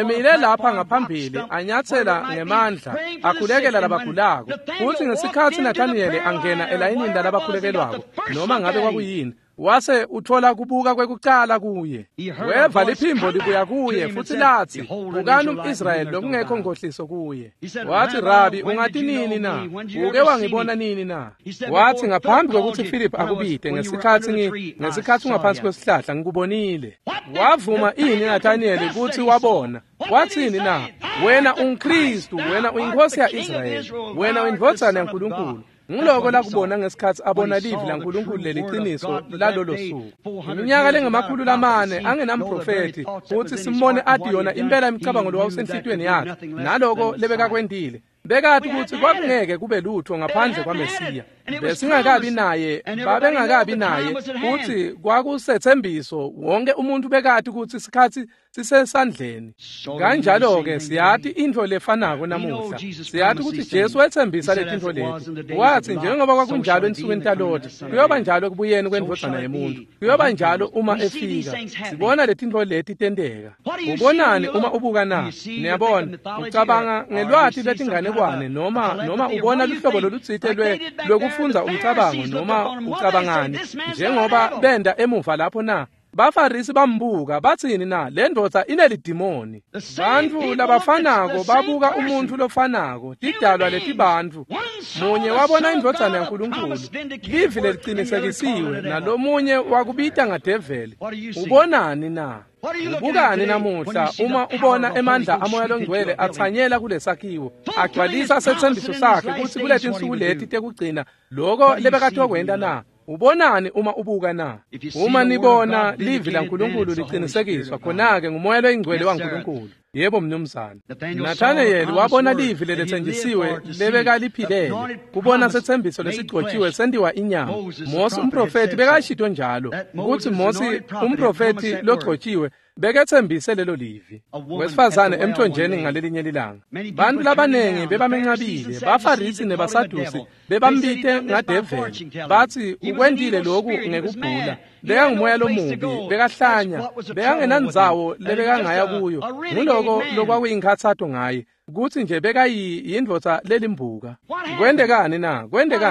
lapha ngaphambili anyathela ngemandla akhulekela labagulako futhi ngesikhathi Nathaniel angena elayinini labakhulekelwako noma ngabe kwakuyini wase uthola kubuka kwekuqala kuye weva liphimbo libuya kuye futhi lathi ukani umIsrayeli lokungekho ngohliso kuye wathi Rabi ungathi nini na uke wangibona nini na wathi ngaphambi kokuthi Philip akubide ngesikhathi ungaphansi kwesihlahla ngikubonile wavuma ini Nathaniel ukuthi wabona wathini na wena unKristu wena uyinkosi yaIsrayeli wena uyindvodzana yaNkulunkulu ngiloko lakubona ngesikhathi abona livi laNkulunkulu leliqiniso lalolo suku iminyaka lengamakhulu lamane angenamprofeti futhi simbone athi yona impela imicabango lowawusenhlitweni yakhe naloko lebekakwendile bekathi ukuthi kwakungeke kube lutho ngaphandle kwaMesiya besingakabi naye babengakabi naye futhi kwakusethembiso wonke umuntu bekathi ukuthi isikhathi sisesandleni kanjalo ke siyathi into lefanako namuhla siyathi ukuthi Jesu wethembisa letinto leti wathi njengoba kwakunjalo ensukwini taloti kuyoba njalo kubuyeni kwendvodzana yomuntu kuyoba njalo uma efika sibona letinto leti tenteka ubonani uma ubuka na niyabona ucabanga ngelwathi letinganekwane noma ubona luhlobo lolutsite lokufunza umcabango noma ucabangani njengoba benda emuva lapho na Bafarisi bambuka bathini na lendvodza inelidimoni bantu labafanako babuka umuntu lofanako tidalwa letibantu munye wabona indvodzana yaNkulunkulu livi leliqinisekisiwe nalomunye wakubita ngadeveli ubonani na ubukani namuhla uma ubona emandla amoya longcwele athanyela kulesakhiwo agcwalisa sethembiso sakhe ukuthi kuleti insuku leti tekugcina lokho lebekade kwenda na ubonani uma ubuka na uma nibona livi laNkulunkulu liqinisekiswa khona-ke ngumoya loyingcwele waNkulunkulu yebo mnumzana Nathaniel wabona livi lelethenjisiwe lebekaliphilele kubona sethembiso lesigcotshiwe sendiwa inyama Mose umprofeti bekashito njalo ukuthi Mose umprofeti logcotshiwe bekethembise lelo livi wesifazane emthonjeni ngalelinye lilanga bantu labanengi bebamencabile baFarisi nebaSadusi bebambithe ngadeveli bathi ukwendile lokhu ngekugula bekangumoya lomubi bekahlanya bekangenandzawo lebekangaya kuyo ngiloko lokwakuyingkhathato ngaye kuthi nje bekayindvodza lelimbuka kwendekani na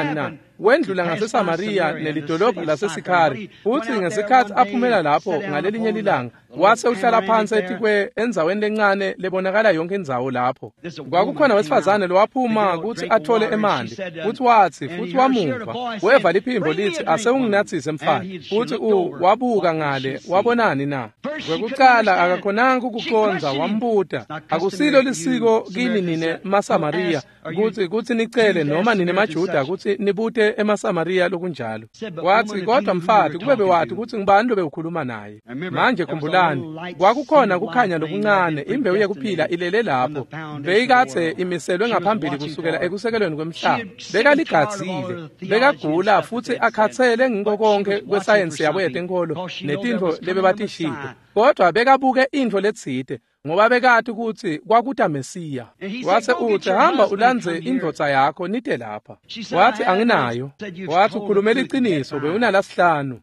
wendlula ngaseSamariya nelidolobha laseSikhari futhi ngesikhathi aphumela lapho ngalelinye lilanga wase uhlala phansi etikwe enzaweni lencane lebonakala yonke indzawo lapho kwakukhona wesifazane lowaphuma ukuthi athole emanti futhi wamuva weva liphimbo lithi ase unginathise mfana futhi wabuka ngale wabonani na kwekuqala akakhonanga ukukonza wambuta akusilo lisiko kini nine maSamariya ukuthi nicele noma nine maJuda ukuthi nibute emaSamariya lokunjalo wathi kodwa mfati kube bewathi ukuthi ngibani lobekhuluma naye manje khumbulani kwakukhona kukhanya lokuncane imbewu yekuphila ilele lapho beyikathe imiselwe ngaphambili kusukela ekusekelweni kwemhlaba bekaligadzile bekagula futhi akhathele ngiko konke kwesayensi yabo yetenkolo netinto lebebatishile kodwa bekabuke into letsite ngoba bekathi ukuthi kwakuta Mesiya wathi uthi hamba ulandze indvodza yakho nite lapha wathi anginayo wathi ukhulumela iqiniso bewunalasihlanu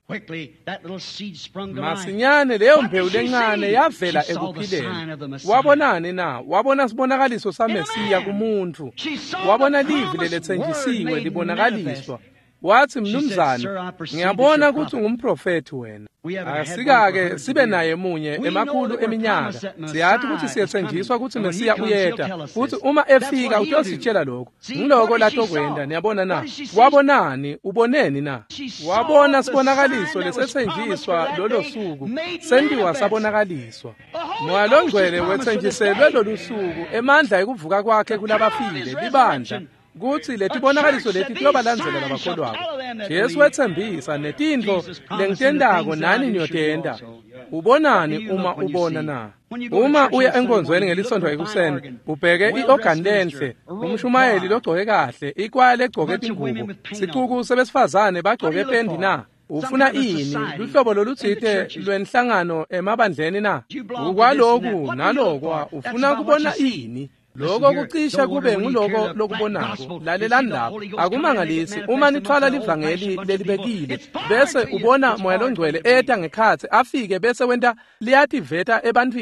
masinyane leyo mbewu lencane yavela ekuphileni wabonani na wabona sibonakaliso saMesiya kumuntu wabona livi lelethenjisiwe libonakaliswa wathi mnumzane ngiyabona ukuthi ungumprofeti wena asikake sibe naye munye emakhulu eminyaka siyathi ukuthi siyethenjiswa ukuthi Mesiya uyeda futhi uma efika utositshela lokho ngiloko latokwenda niyabona na wabonani uboneni na wabona sibonakaliso lesethenjiswa lolo suku sendiwa sabonakaliswa moya longcwele wethenjiselwe lolu suku emandla ekuvuka kwakhe kulabafile libandla kuthi letibonakaliso leti tiyobalandzela labakholwako Jesu wethembisa netinto lengitendako nani niyotenda ubonani uma ubona na uma uya enkonzweni ngelisonto ekuseni ubheke iorgan lenhle umshumayeli logcoke kahle ikwaya legcoke tingubo siquku sebesifazane bagcoke pendi na ufuna ini luhlobo lolutsite lwenhlangano emabandleni na ukwaloku nalokwa ufuna kubona ini lokho kucisha kube nguloko lokubonako lalelani lapho akumangalisi uma nithwala livangeli lelibekile bese ubona moya longcwele eta ngekhathi afike bese wenta liyativeta ebantwini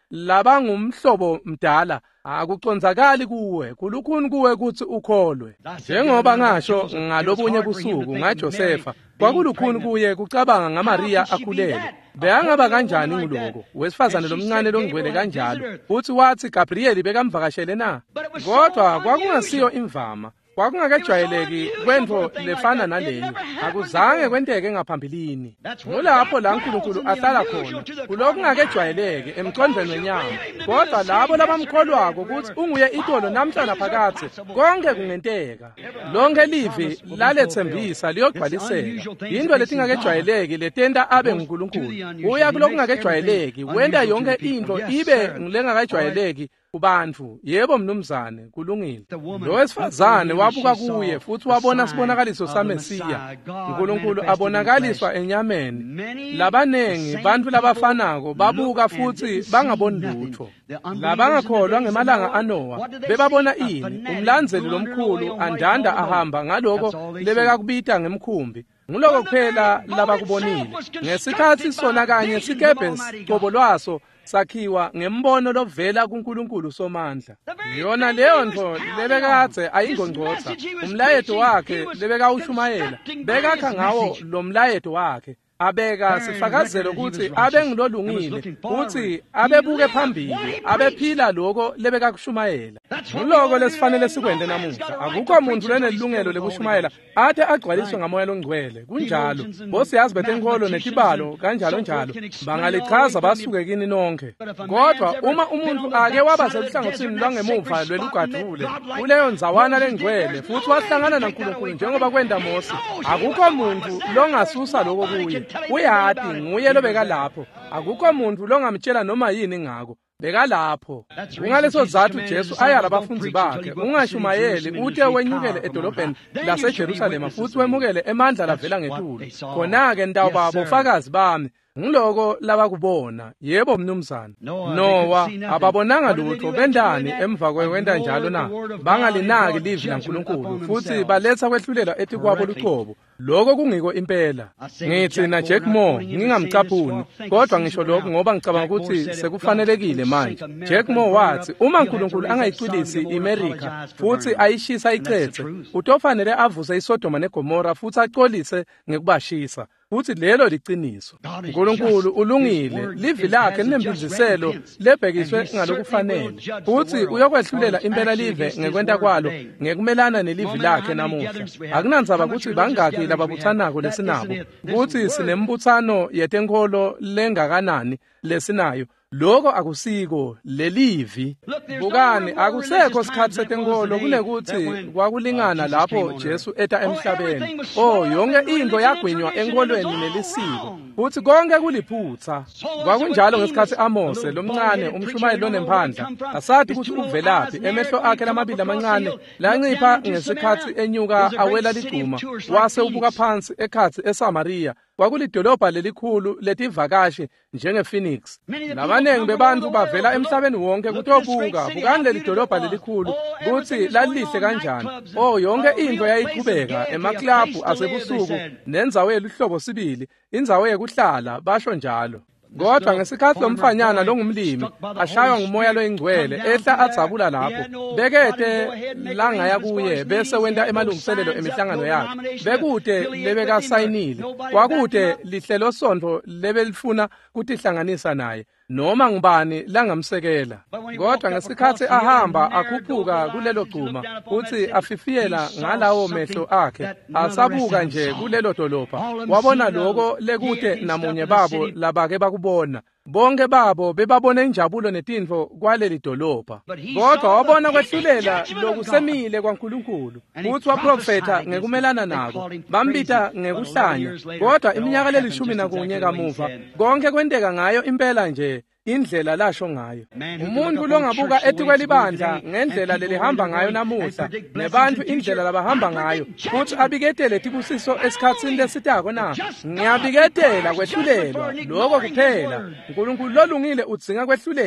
labangumhlobo mdala akuconzakali kuwe kulukhuni kuwe ukuthi ukholwe njengoba ngasho ngalobunye busuku ngaJosefa kwakulukhuni kuye kucabanga ngaMaria akhulele beyangaba kanjani ngiloko wesifazane lomncane longcwele kanjalo uthi wathi Gabriel bekamvakashele na kodwa kwakungasiyo imvama kwakungakejwayeleki kwento lefana naleyo akuzange kwenteke ngaphambilini ngolapho la uNkulunkulu ahlala khona kuloko ngakejwayeleke emcondweni wenyama kodwa labo labamkholwako ukuthi unguye idolo namhlanje phakathi konke kungenteka lonke livi lalethembisa liyogcwaliseka into letingakejwayeleki letenta abe nguNkulunkulu uya kuloko ngakejwayeleki wenda yonke into ibe ngilengakejwayeleki kubantu yebo mnumzane kulungile lo wesifazane wabuka kuye futhi wabona sibonakaliso saMesiya uNkulunkulu abonakaliswa enyameni labanengi bantu labafanako babuka futhi bangaboni lutho labangakholwa ngemalanga aNoah bebabona ini umlandzeli lomkhulu andanda ahamba ngaloko lebeka kubita ngemkhumbi ngiloko kuphela labakubonile ngesikhathi sona kanye sikebe siqobo lwaso sakhiwa ngembono lovela kuNkulunkulu somandla yona leyo nto lebekade ayingongcotha umlayeto wakhe lebeka ushumayela bekakha ngawo lo mlayeto wakhe abeka sifakazelo ukuthi abengilolungile ukuthi abebuke phambili abephila lokho lebeka kushumayela ngiloko lesifanele sikwende namuhla akukho umuntu lenelungelo lekushumayela athe agcwaliswe ngamoya longcwele kunjalo bosi yazi betenkolo netibalo kanjalo njalo bangalichaza basuke kini nonke kodwa uma umuntu ake waba seluhlangothini lwangemuva lwelugadule kuleyo nzawana lengcwele futhi wahlangana naNkulunkulu njengoba kwenda Mose akukho umuntu longasusa lokho kuye uyati nguye lobeka lapho akukho umuntu longamtshela noma yini ngako beka lapho ungaleso zathu Jesu ayala abafundi bakhe ungashumayeli uthe wenyukele edolobheni laseJerusalema futhi wemukele emandla lavela ngetulu khona ke ndawo babo fakazi bami ngiloko labakubona yebo mnumzane Noah ababonanga lutho bendani emva kwenda njalo na bangalinaki livi laNkulunkulu futhi baletha kwehlulela ethi kwabo luqobo lokho kungiko impela ngithi na Jack Moore ngingamcaphuni kodwa ngisho lokho ngoba ngicabanga ukuthi sekufanelekile manje Jack Moore wathi uma uNkulunkulu angayicwilisi iAmerica futhi ayishisa icethe utofanele avuse iSodoma neGomora futhi acolise ngekubashisa futhi lelo liqiniso uNkulunkulu ulungile livi lakhe linembiziselo lebhekiswe ngalokufanele futhi uyokwehlulela impela live ngekwenta kwalo ngekumelana nelivi lakhe namuhla akunanzaba ukuthi bangaki lababuthanako lesinabo futhi sinembuthano yetenkolo lengakanani lesinayo lokho akusiko lelivi bukani akusekho sikhathi setenkolo kunekuthi kwakulingana lapho Jesu eta emhlabeni yonke into yagwinywa enkolweni nelisiko futhi konke kuliphutha kwakunjalo ngesikhathi Amose lomncane umshumayeli lonemphandla asathi ukuthi uvelaphi emehlo akhe lamabili amancane lancipha ngesikhathi enyuka awela ligcuma wase ubuka phansi ekhathi eSamaria kwakulidolobha lelikhulu letivakashi njengePhoenix labanengi bebantu bavela emhlabeni wonke kutobuka bukani lelidolobha lelikhulu ukuthi lalihle kanjani yonke into yayiqhubeka emaklabu asebusuku nenzawo yeluhlobo sibili indzawo yekuhlala basho njalo kodwa ngesikhathi lomfanyana longumlimi ashaywa ngumoya loyingcwele ehla adzabula lapho bekete langaya kuye bese wenda emalungiselelo emihlangano yakhe bekude lebeka sayinile kwakude lihlelo sonto lebelifuna kutihlanganisa naye noma ngubani langamsekela kodwa ngesikhathi ahamba akhuphuka kulelo gcuma futhi afifiyela ngalawo mehlo akhe asabuka nje kulelo dolobha wabona lokho lekude namunye babo labake bakubona bonke babo bebabone injabulo netintfo kwaleli dolobha kodwa wabona kwehlulela lokusemile kwaNkulunkulu futhi waprofeta ngekumelana nako bambita ngekuhlanya kodwa iminyaka leli-11 kamuva konke kwenteka ngayo impela nje indlela lasho ngayo umuntu longabuka ethi kwelibandla ngendlela lelihamba ngayo namuhla nebantu indlela labahamba ngayo futhi abiketele tibusiso esikhatsini lesitako na ngiyabiketela kwehlulelwa lokho kuphela uNkulunkulu lolungile udzinga kwehlulela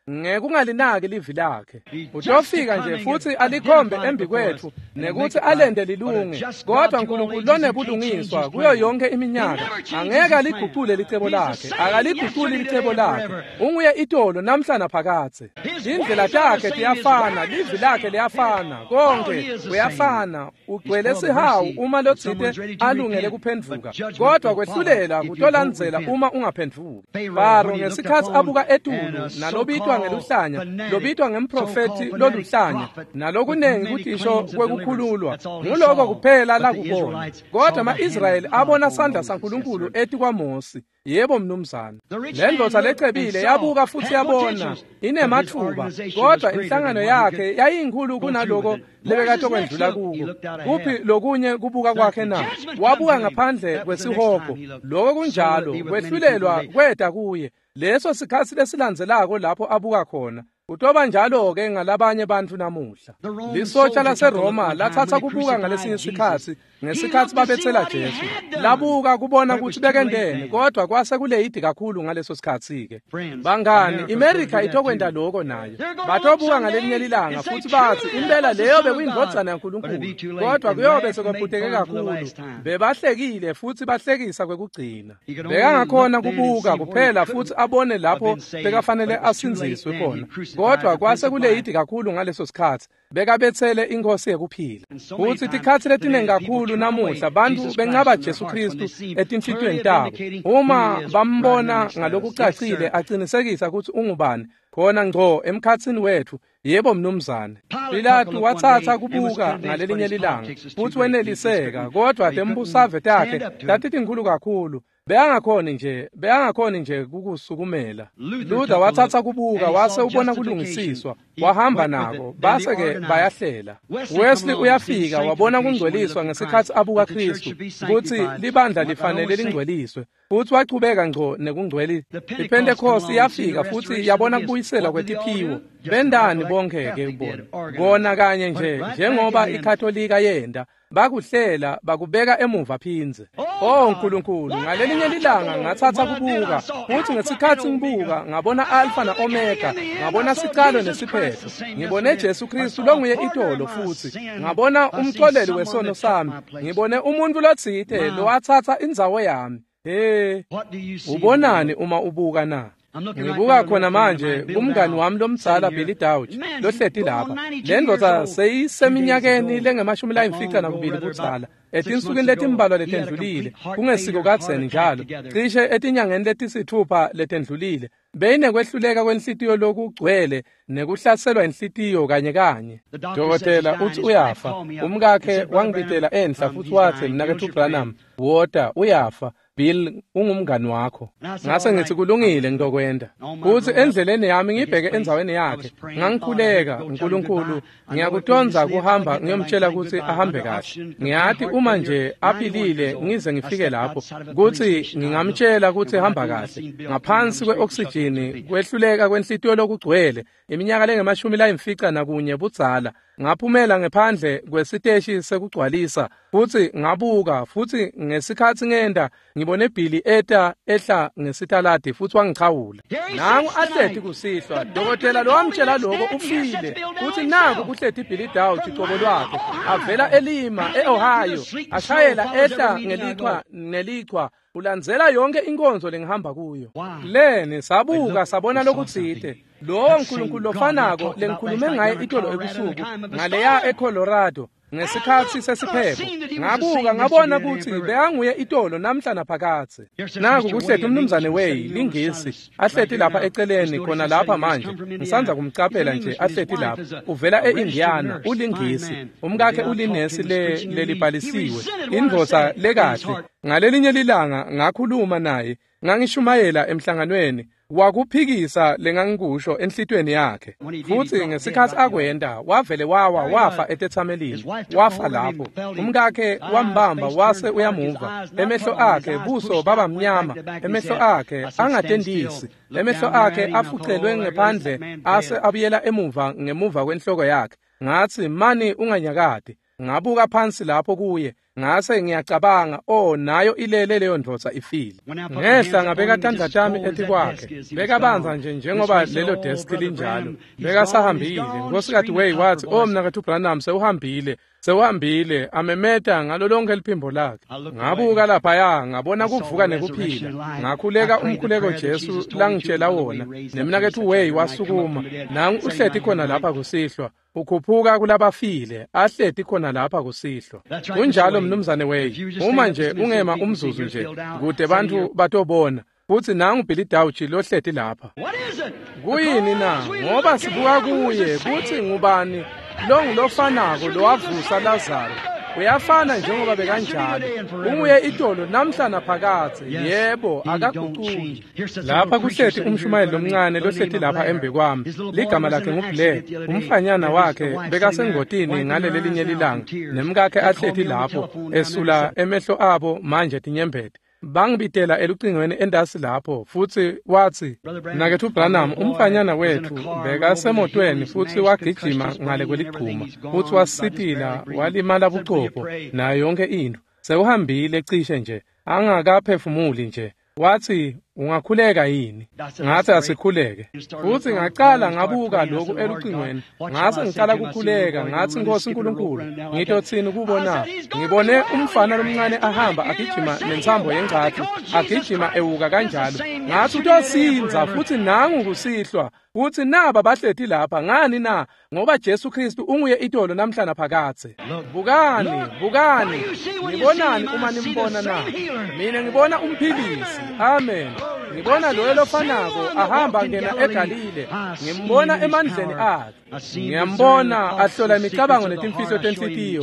ngekungalinaki livi lakhe. Utofika nje futhi alikhombe embi kwethu nekuthi alende lilunge, kodwa uNkulunkulu lonebulungiswa kuyo yonke iminyaka angeke aliguqule licebo lakhe, akaliguquli licebo lakhe. Unguye itolo namhla naphakathe. Indlela yakhe iyafana, livi lakhe liyafana, konke kuyafana. Ugcwele sihawu uma lotsite alungele kuphendvuka, kodwa kwehlulela kutolandzela uma ungaphendvuki. Faro ngesikhathi abuka etulu nalobitwa ngeluhlanya, lobitwa ngemprofeti loluhlanya, nalokunengi kudisho kwekukhululwa, nguloko kuphela la kubona. Kodwa ama-Israyeli abona sandla saNkulunkulu eti kwaMosi. Yebo mnumzana, le ndoda lecebile yabuka futhi yabona inemathuba, kodwa inhlangano yakhe yayinkhulu kunaloko lebekade okwendlula kuko. Kuphi lokunye kubuka kwakhe na? Wabuka ngaphandle kwesihoko. Lokho kunjalo kwehlulelwa kweda kuye. Leso sikhathi lesilandzelako lapho abuka khona. Utoba njalo-ke ngalabanye bantu namuhla. Lisotsha laseRoma lathatha kubuka ngalesinye isikhathi, ngesikhathi babethela Jesu. Labuka kubona ukuthi bekendene, kodwa kwase kuleyidi kakhulu ngaleso sikhathi-ke. Bangani, iMerika itokwenda lokho nayo. Batobuka ngalelinye ilanga futhi bathi impela leyo bekuyindvodzana yaNkulunkulu, kodwa kuyobe sekwephuteke kakhulu. Bebahlekile futhi bahlekisa kwekugcina. Bekangakhona kubuka kuphela futhi abone lapho bekafanele asinziswe khona. Kodwa kwase kuleyidi kakhulu ngaleso sikhathi, bekabethele inkosi yekuphila. Futhi tikhathi letinengi kakhulu namuhla bantu bencaba Jesu Kristu etinhlitweni tabo. Uma bambona ngalokucacile aqinisekisa ukuthi ungubani, khona ngco emkhatsini wethu. Yebo mnumzane, Pilato wathatha kubuka ngalelinye ilanga futhi weneliseka, kodwa tembusave takhe tatitinkhulu kakhulu. Beyangakhoni nje kukusukumela. Luther wathatha kubuka wase ubona kulungisiswa, wahamba nako, base-ke bayahlela. Wesley uyafika wabona kungcweliswa ngesikhathi abuka Kristu, ukuthi libandla lifanele lingcweliswe, futhi wachubeka ngco nekungcweli. IPentecost yafika futhi yabona kubuyisela kwetiphiwo. Bendani bonke-ke ubona. Kona kanye nje, njengoba iKatholika yenda, bakuhlela bakubeka emuva phinze. Oh Nkulunkulu, ngalelinye ilanga ngathatha kubuka, futhi ngesikhathi ngibuka ngabona Alpha na Omega, ngabona siqalo nesiphetho. Ngibone Jesu Kristu longuye itolo futhi ngabona umcoleli wesono sami. Ngibone umuntu lotsite lowathatha indzawo yami. Ubonani uma ubuka na? Ngibuka khona manje umngani wami lomtsala Billy Dauch lohleti lapha. Le ndoda seyiseminyakeni lengama-52 kutsala. Etinsukwini letimbalwa letendlulile, kungesiko katseni njalo, cishe etinyangeni letisithupha letendlulile, beyinekwehluleka kwenhlitiyo lokugcwele nekuhlaselwa inhlitiyo kanye. Dokotela uthi uyafa. Umkakhe wangibitela enhla futhi wathi mnakethu Branham, woda uyafa. Bill ungumngani wakho. Ngase ngithi kulungile ngizokwenda. Futhi endleleni yami ngibheke endzaweni yakhe. Ngangikhuleka uNkulunkulu, ngiyakudonsa kuhamba ngiyomtshela ukuthi ahambe kahle. Ngiyathi uma nje aphilile ngize ngifike lapho, ukuthi ngingamtshela ukuthi hamba kahle. Ngaphansi kweoxygen kwehluleka kwenhlitiyo lokugcwele, iminyaka lengama-51 budzala. Ngaphumela ngephandle kwesiteshi sekugcwalisa, futhi ngabuka, futhi ngesikhathi ngenda ngibone Billy ehla ngesitaladi futhi wangichawula. Nangu ahleti kusihlwa. Dokotela lo wamtshela lokho ufile, futhi naku kuhleti Billy Dauch icobo lwakhe, avela eLima eOhio, ashayela ehla ngelichwa ulandzela yonke inkonzo lengihamba kuyo. Lene sabuka sabona lokutsite. Lo Nkulunkulu lofanako lengikhulume ngaye itolo ebusuku ngaleya eColorado ngesikhathi sesiphepho. Ngabuka ngabona ukuthi beyanguye itolo namhla naphakathe. Naku kuhlethi umnumzane weyi lingisi ahleti lapha eceleni khona lapha manje. Ngisanza kumcaphela nje ahleti lapha. Uvela eIndiana ulingisi. Umkakhe ulinesi lelibhalisiwe. Indvosa lekahle. Ngalelinye ilanga ngakhuluma naye, ngangishumayela emhlanganweni. Wakuphikisa lengangikusho enhlitweni yakhe. Futhi ngesikhathi akwenda wavele wafa etethamelini, wafa lapho. Umkakhe wambamba wase uyamuva. Emehlo akhe buso baba mnyama, emehlo akhe angatendisi, emehlo akhe afucelwe ngephandle ase abuyela ngemuva kwenhloko yakhe. Ngathi mani unganyakade. Ngabuka phansi lapho kuye, ngase ngiyacabanga nayo ilele leyo ndvodza ifile ngehla ngabeka tandla tami ethi kwakhe bekabanza nje njengoba lelo desk linjalo bekasahambile nkosikazi wey wathi mnakethu Branham sewuhambile amemeta ngalo lonke liphimbo lakhe ngabuka lapha ngabona kuvuka nekuphila ngakhuleka umkhuleko Jesu langitshela wona nemnakethu wey wasukuma nangu uhleti khona lapha kusihlwa ukhuphuka kulabafile ahleti khona lapha kusihlwa kunjalo mnumzane wey uma nje ungema umzuzu nje kude bantu batobona futhi nangu Billy Dauchi lohleti lapha kuyini na ngoba sibuka kuye kuthi ngubani lo ngilofanako lo wavusa Lazaro uyafana njengoba bekanjalo unguye idolo namhlanje phakathi yebo akaguquki lapha kuhlethi umshumayeli lomncane lohlethi lapha embe kwami ligama lakhe nguBlair umfanyana wakhe bekasengotini ngale lelinye lilanga nemkakhe ahlethi lapho esula emehlo abo manje tinyembede bangibitela elucingweni endasi lapho futhi wathi nakethu Branham umfanyana wethu bekasemotweni futhi wagijima ngale kweliqhuma futhi wasitila walimala buchopho nayo yonke into sewuhambile cishe nje angakaphefumuli nje wathi ungakhuleka yini ngathi asikhuleke futhi ngaqala ngabuka lokhu elucingweni ngase ngicala ukukhuleka ngathi Nkosi uNkulunkulu ngithothini kubona ngibone umfana lomncane ahamba agijima nentsambo yengcathu agijima ewuka kanjalo ngathi utosinza futhi nangu kusihlwa futhi naba bahlethi lapha ngani na ngoba Jesu Kristu unguye idolo namhlanje phakathi bukani ngibonani uma nimbona na mina ngibona umphilisi amen ngibona lo elofanako ahamba ngena eGalile ngimbona emandleni akhe ngiyambona ahlola imicabango netimfiso tenhliziyo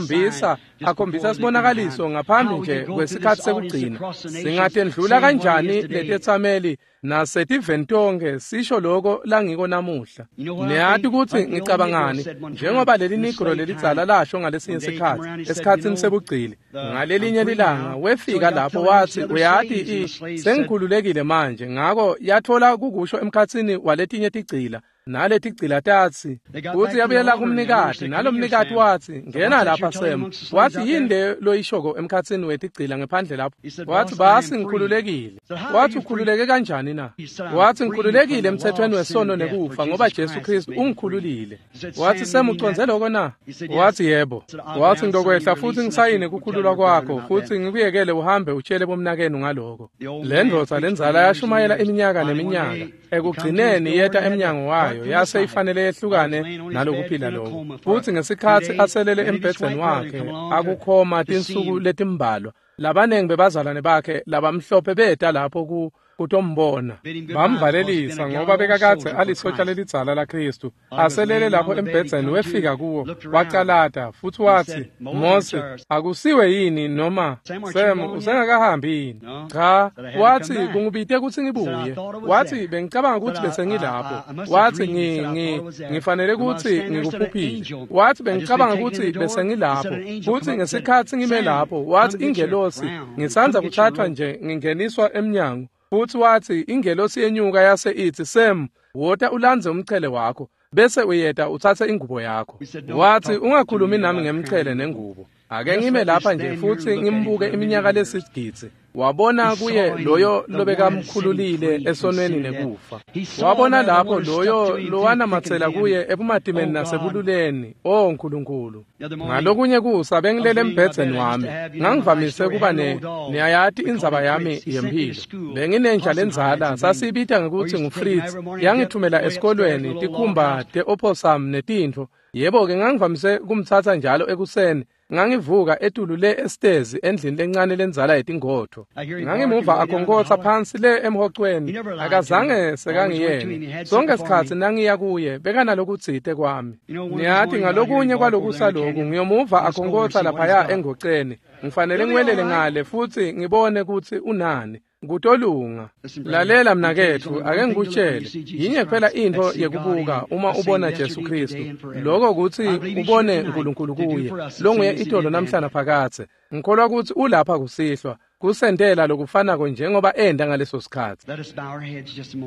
akhombisa sibonakaliso ngaphambi nje kwesikhathi sekugcina singatendlula kanjani letetsameli nasetiventonke sisho lokho langiko namuhla niyathi ukuthi ngicabangani njengoba leli negro lelitsala lasho ngalesinye isikhathi esikhatsini sebugcile ngalelinye lilanga wefika lapho wathi uyathi sengikhululekile manje ngako yathola kukusho emkhatsini waletinye tigcila nalethi tigcila tatsi uthi yabuyela kumnikati nalomnikati wathi ngena lapha Sam wathi yinde loyishoko emkhatsini wetigcila ngephandle lapho wathi basi ngikhululekile wathi ukhululeke kanjani na wathi ngikhululekile emthethweni wesono nekufa ngoba Jesu Kristu ungikhululile wathi Sam uconze lokho na wathi yebo wathi ngizokwehla futhi ngisayine kukhululwa kwakho futhi ngikuyekele uhambe utshele bomnakeni ngaloko le ndvodza lenzala yashumayela iminyaka neminyaka ekugcineni yeta emnyango wayo yase ifanele yehlukane nalokuphila lokho futhi ngesikhathi aselele embhedeni wakhe akukhoma tinsuku letimbalwa labanengi bebazalwane bakhe labamhlophe beta lapho kutombona bamvalelisa ngoba bekakade alisotsha lelidzala laKristu aselele lapho embhedeni wefika kuwo wacalata futhi wathi Mose akusiwe yini noma Sam usengakahambi yini cha wathi kungibite ukuthi ngibuye wathi bengicabanga ukuthi bese ngilapho wathi ngifanele ukuthi ngikuphuphile wathi bengicabanga ukuthi bese ngilapho futhi ngesikhathi ngime lapho wathi ingelosi ngisanza kuthathwa nje ngingeniswa emnyango futhi wathi ingelosi yenyuka yase ithi Sam wota ulandze umchele wakho bese uyeda uthathe ingubo yakho wathi ungakhulumi nami ngemchele nengubo ake ngime lapha nje futhi ngimbuke iminyaka lesigidzi wabona kuye loyo lobekamkhululile esonweni nekufa wabona lapho loyo lowanamathela kuye ebumadimeni nasebululeni nkulunkulu ngalokunye kusa bengilele embhedeni wami ngangivamise kuba niyayati indzaba yami yempilo benginenja lenzala sasibita ngekuthi nguFritz yangithumela esikolweni tikhumba te-opossum netintho yebo-ke ngangivamise kumthatha njalo ekuseni ngangivuka etulu le estezi endlini lencane lenzala yetingotho ngangimuva akhonkotha phansi le emhocweni akazange sekangiyene sonke isikhathi nangiya kuye bekanalokutsite kwami niyathi ngalokunye kwalokusaloku ngiyomuva akhonkotha laphaya engoceni ngifanele ngiwelele ngale futhi ngibone ukuthi unani kutolunga lalela mnakethu ake ngikutshele yinye kuphela into yekubuka uma ubona Jesu Kristu lokho ukuthi ubone uNkulunkulu kuye longuye idolo namhlanje phakathi ngikholwa ukuthi ulapha kusihlwa kusendela lokufanako njengoba enda ngaleso sikhathi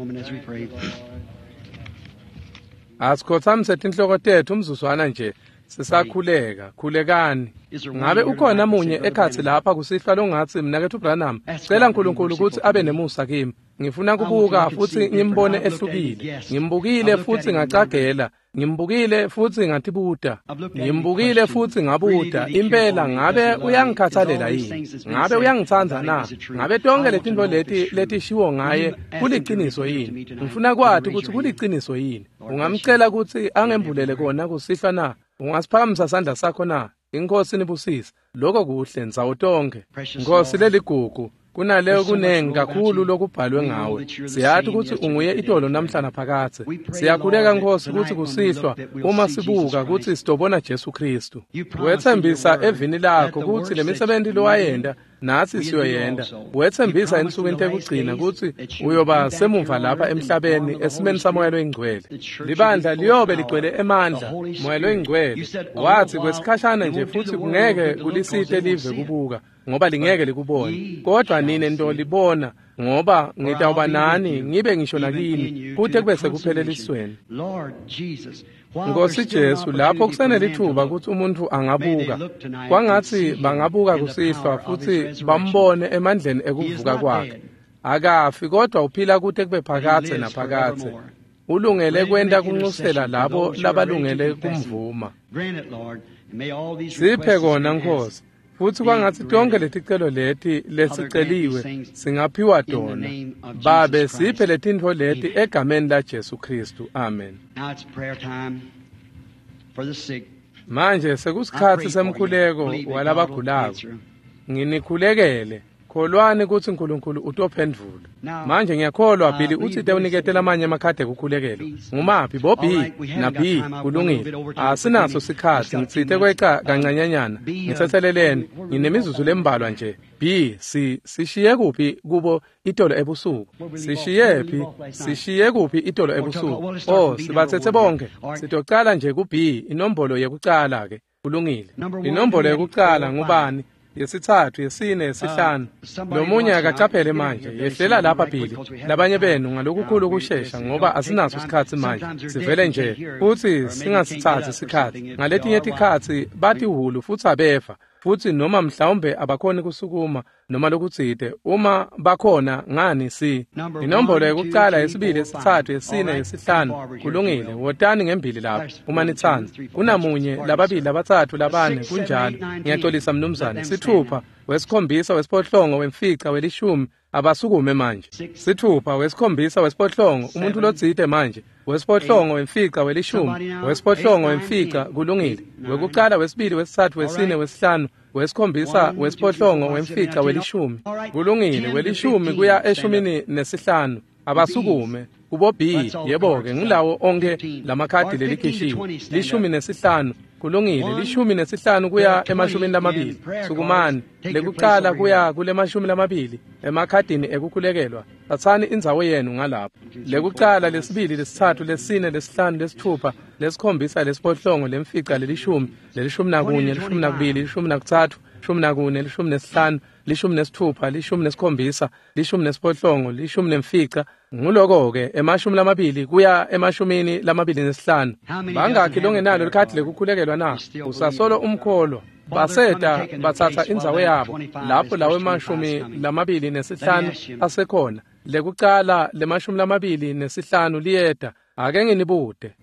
asikhothamse inhloko tethu umzuzwana nje sisakhuleka khulekani ngabe ukhona munye ekhathi lapha kusihlwa longathi mina kethu Branham cela uNkulunkulu ukuthi abe nemusa kimi ngifuna kubuka futhi ngimbone ehlukile ngimbukile futhi ngacagela ngimbukile futhi ngatibuda ngimbukile futhi ngabuda impela ngabe uyangikhathalela yini ngabe uyangithanda na ngabe tonke letinto letishiwo ngaye kuliqiniso yini ngifuna kwathi ukuthi kuliqiniso yini ungamcela ukuthi angembulele kona kusihlwa na ungasiphakamisa isandla sakho na inkosi nibusise lokho kuhle nzawo tonke inkosi leligugu kunaleyo kunengi kakhulu lokubhalwe ngawe siyathi ukuthi unguye itolo namhlanje phakathe siyakhuleka Nkosi ukuthi kusihlwa uma sibuka ukuthi sitobona Jesu Kristu wethembisa evini lakho ukuthi lemisebenzi lowayenda nathi siyoyenda wethembisa ensukwini ekugcina ukuthi uyoba semumva lapha emhlabeni esimeni samoyelo ingcwele libandla liyobe ligcwele emandla moyelo ingcwele wathi kwesikhashana nje futhi kungeke kulisite live kubuka ngoba lingeke likubone kodwa nini into libona ngoba ngitawuba nani ngibe ngisho nakini futhi kube sekuphelela isweni Nkosi Jesu lapho kusenele ithuba ukuthi umuntu angabuka kwangathi bangabuka kusihlwa futhi bambone emandleni ekuvuka kwakhe akafi kodwa uphila kude kube phakathe naphakathe ulungele kwenda kunxusela labo labalungele kumvuma siphe kona Nkosi futhi kwangathi tonke leticelo leti lesiceliwe singaphiwa tona babe siphe letintfo leti egameni la Jesu Kristu amen manje sekusikhathi semkhuleko walabagulako nginikhulekele kholwani ukuthi uNkulunkulu utophendvula manje ngiyakholwa Bili uthi uniketela amanye amakhadi ekukhulekela ngumaphi bobi na B kulungile asinaso sikhathi ngitsithe kweqa kancanyanyana ngithethelelene nginemizuzu lembalwa nje B sishiye kuphi kubo itolo ebusuku sishiye kuphi itolo ebusuku sibathethe bonke sitocala nje ku B inombolo yokucala ke kulungile inombolo yokucala ngubani yesithathu yesine yesihlanu nomunye akacaphele manje yehlela lapha Bili labanye benu ngalokukhulu ukusheshsha ngoba asinaso isikhathi manje sivele nje futhi singasithathi isikhathi ngaletinye isikhathi bathi uhulu futhi abefa futhi noma mhlawumbe abakhona kusukuma noma lokutsite uma bakhona ngani inombolo yokucala yesibili yesithathu yesine yesihlanu kulungile wotani ngembili lapho uma nithanda kunamunye lababili labathathu labane kunjalo ngiyaxolisa mnumzane sithupha wesikhombisa wesiphohlongo wemfica welishumi abasukume manje sithupha wesikhombisa wesiphohlongo umuntu lodzite manje wesiphohlongo wemfica welishumi wesiphohlongo wemfica kulungile wekucala wesibili wesithathu wesine wesihlanu wesikhombisa wesiphohlongo wemfica welishumi kulungile welishumi kuya eshumini nesihlanu abasukume kubo B yebo-ke ngulawo onke lamakhadi lelikhishiwe lishumi nesihlanu kulungile lishumi nesihlanu kuya emashumini lamabili sukumani lekucala kuya kule mashumi lamabili emakhadini ekukhulekelwa thathani indzawo yenu ngalapho lekucala lesibili lesithathu lesine lesihlanu lesithupha lesikhombisa lesiphohlongo lemfica lelishumi lelishumi nakunye lishumi nakubili lishumi nakuthathu lishumi nakune lishumi nesihlanu lishumi nesithupha lishumi nesikhombisa lishumi nesiphohlongo lishumi nemfica nguloko-ke emashumi lamabili kuya emashumini lamabili nesihlanu bangakhi longenalo likhadi lekukhulekelwa na usasolo umkholo baseta bathatha indzawo yabo lapho lawo emashumi lamabili nesihlanu asekhona lekucala lemashumi lamabili nesihlanu liyeda ake nginibude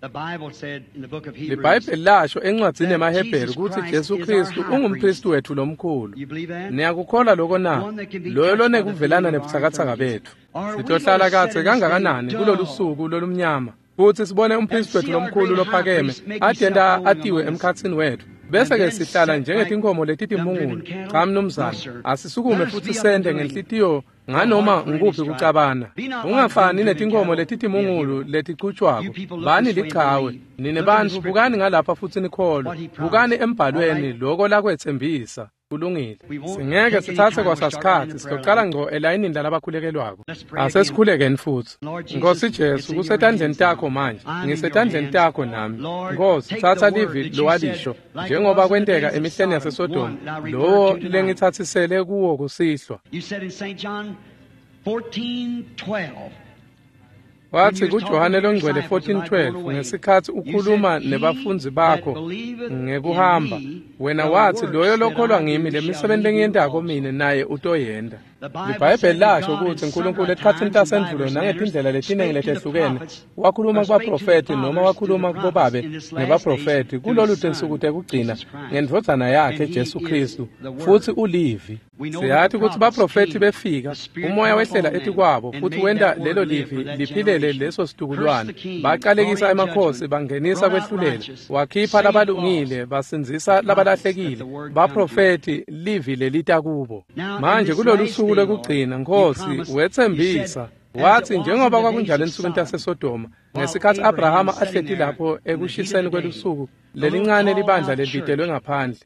libhayibheli lasho encwadzini yamaHebheru ukuthi Jesu Kristu ungumpristi wethu lomkhulu niyakukholwa lokho na loyo lonekuvelana nebuthakathaka bethu sitohlala kathe kangakanani kulolu suku lolumnyama futhi sibone umpristi wethu lomkhulu lophakeme adenda atiwe emkhatsini wethu bese-ke sihlala njengetinkomo letitimungulu cha mnumzane asisukume futhi sende ngenhlitiyo nganoma ngikuphi kucabana ungafani netinkomo letitimungulu letiqhutshwako bani lichawe nine bantfu bukani ngalapha futhi nikholwa bukani embhalweni loko lakwethembisa kulungile singeke sithathe kwasasikhathi sitocala ngco elayinini lalabakhulekelwako asesikhulekeni futhi Nkosi Jesu kusetandleni takho manje ngisetandleni takho nami Nkosi thatha livi lowalisho njengoba kwenteka emihleni yaseSodoma lowo lengithathisele kuwo kusihlwa wathi kuJohane longcwele 14:12 ngesikhathi ukhuluma nebafundzi bakho ngekuhamba wena wathi loyo lokholwa ngimi lemisebenzi engiyendako mina naye utoyenda. iBhayibheli lasho ukuthi uNkulunkulu esikhathini sasendulo nangetindlela letiningi letehlukene wakhuluma kubaprofeti noma wakhuluma kubobabe nebaprofeti kulolu tensuku tekugcina ngendvodzana yakhe Jesu Kristu futhi ulivi. Siyathi ukuthi baprofeti befika umoya wehlela etikwabo futhi wenda lelo livi liphilele leso situkulwane baqalekisa emakhosi bangenisa kwehlulela wakhipha labalungile basinzisa labalahlekile baprofeti livi lelita kubo. Manje kulolu suku lokugcina Nkosi wethembisa wathi njengoba kwakunjalo ensukwini taseSodoma ngesikhathi Abrahama ahleti lapho ekushiseni kwelusuku lelincane libandla lelidelwe ngaphandle.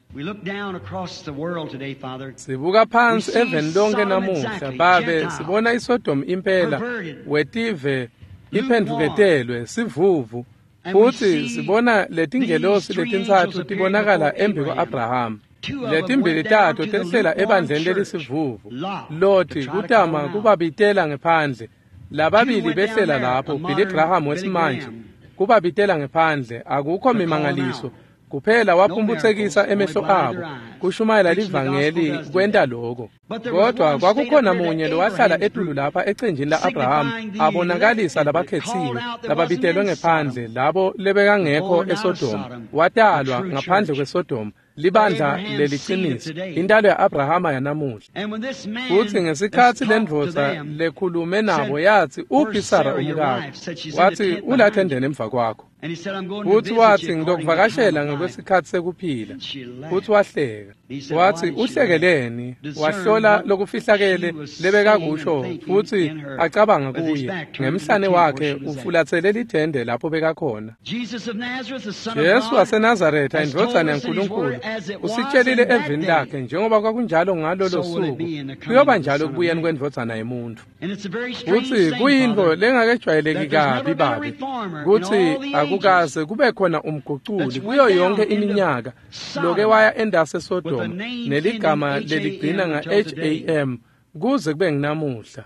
Sibuka phansi eveni lonke namuhla babe sibona iSodoma impela wetive iphenduketelwe sivuvu futhi sibona letingelosi letintsathu tibonakala embi kwa-Abrahama. Letimbili tato tehlela ebandleni lelisivuvu Loti kutama kubabitela ngephandle lababili behlela lapho Billy Graham wesimanje kubabitela ngephandle akukho mimangaliso kuphela waphumbuthekisa emehlo abo kushumayela livangeli kwenda lokho. Kodwa kwakukhona munye lowahlala etulu lapha ecenjini la-Abraham abonakalisa labakhethiwe lababitelwe ngephandle labo lebekangekho eSodoma watalwa ngaphandle kweSodoma libandla leliqiniso intalo ya-Abrahama yanamuhla. Futhi ngesikhathi lendvodza lekhulume nabo yathi uphi Sara umkakho wathi ulathendene emva kwakho futhi wathi ngizokuvakashela ngekwesikhathi sekuphila futhi wahleka wathi uhlekeleni wahlola lokufihlakele lebekakusho futhi acabanga kuye ngemhlane wakhe ufulathele lithende lapho bekakhona. Yesu waseNazaretha indvodzana yaNkulunkulu usitshelile evini lakhe njengoba kwakunjalo ngalolo suku kuyoba njalo kubuyeni kwendvodzana yemuntu. Futhi kuyinto lengakejwayeleki kabi babi kuthi akukaze kube khona umguculi kuyo yonke iminyaka loke waya endase Sodoma neligama leligcina nga-HAM kuze kube nginamuhla.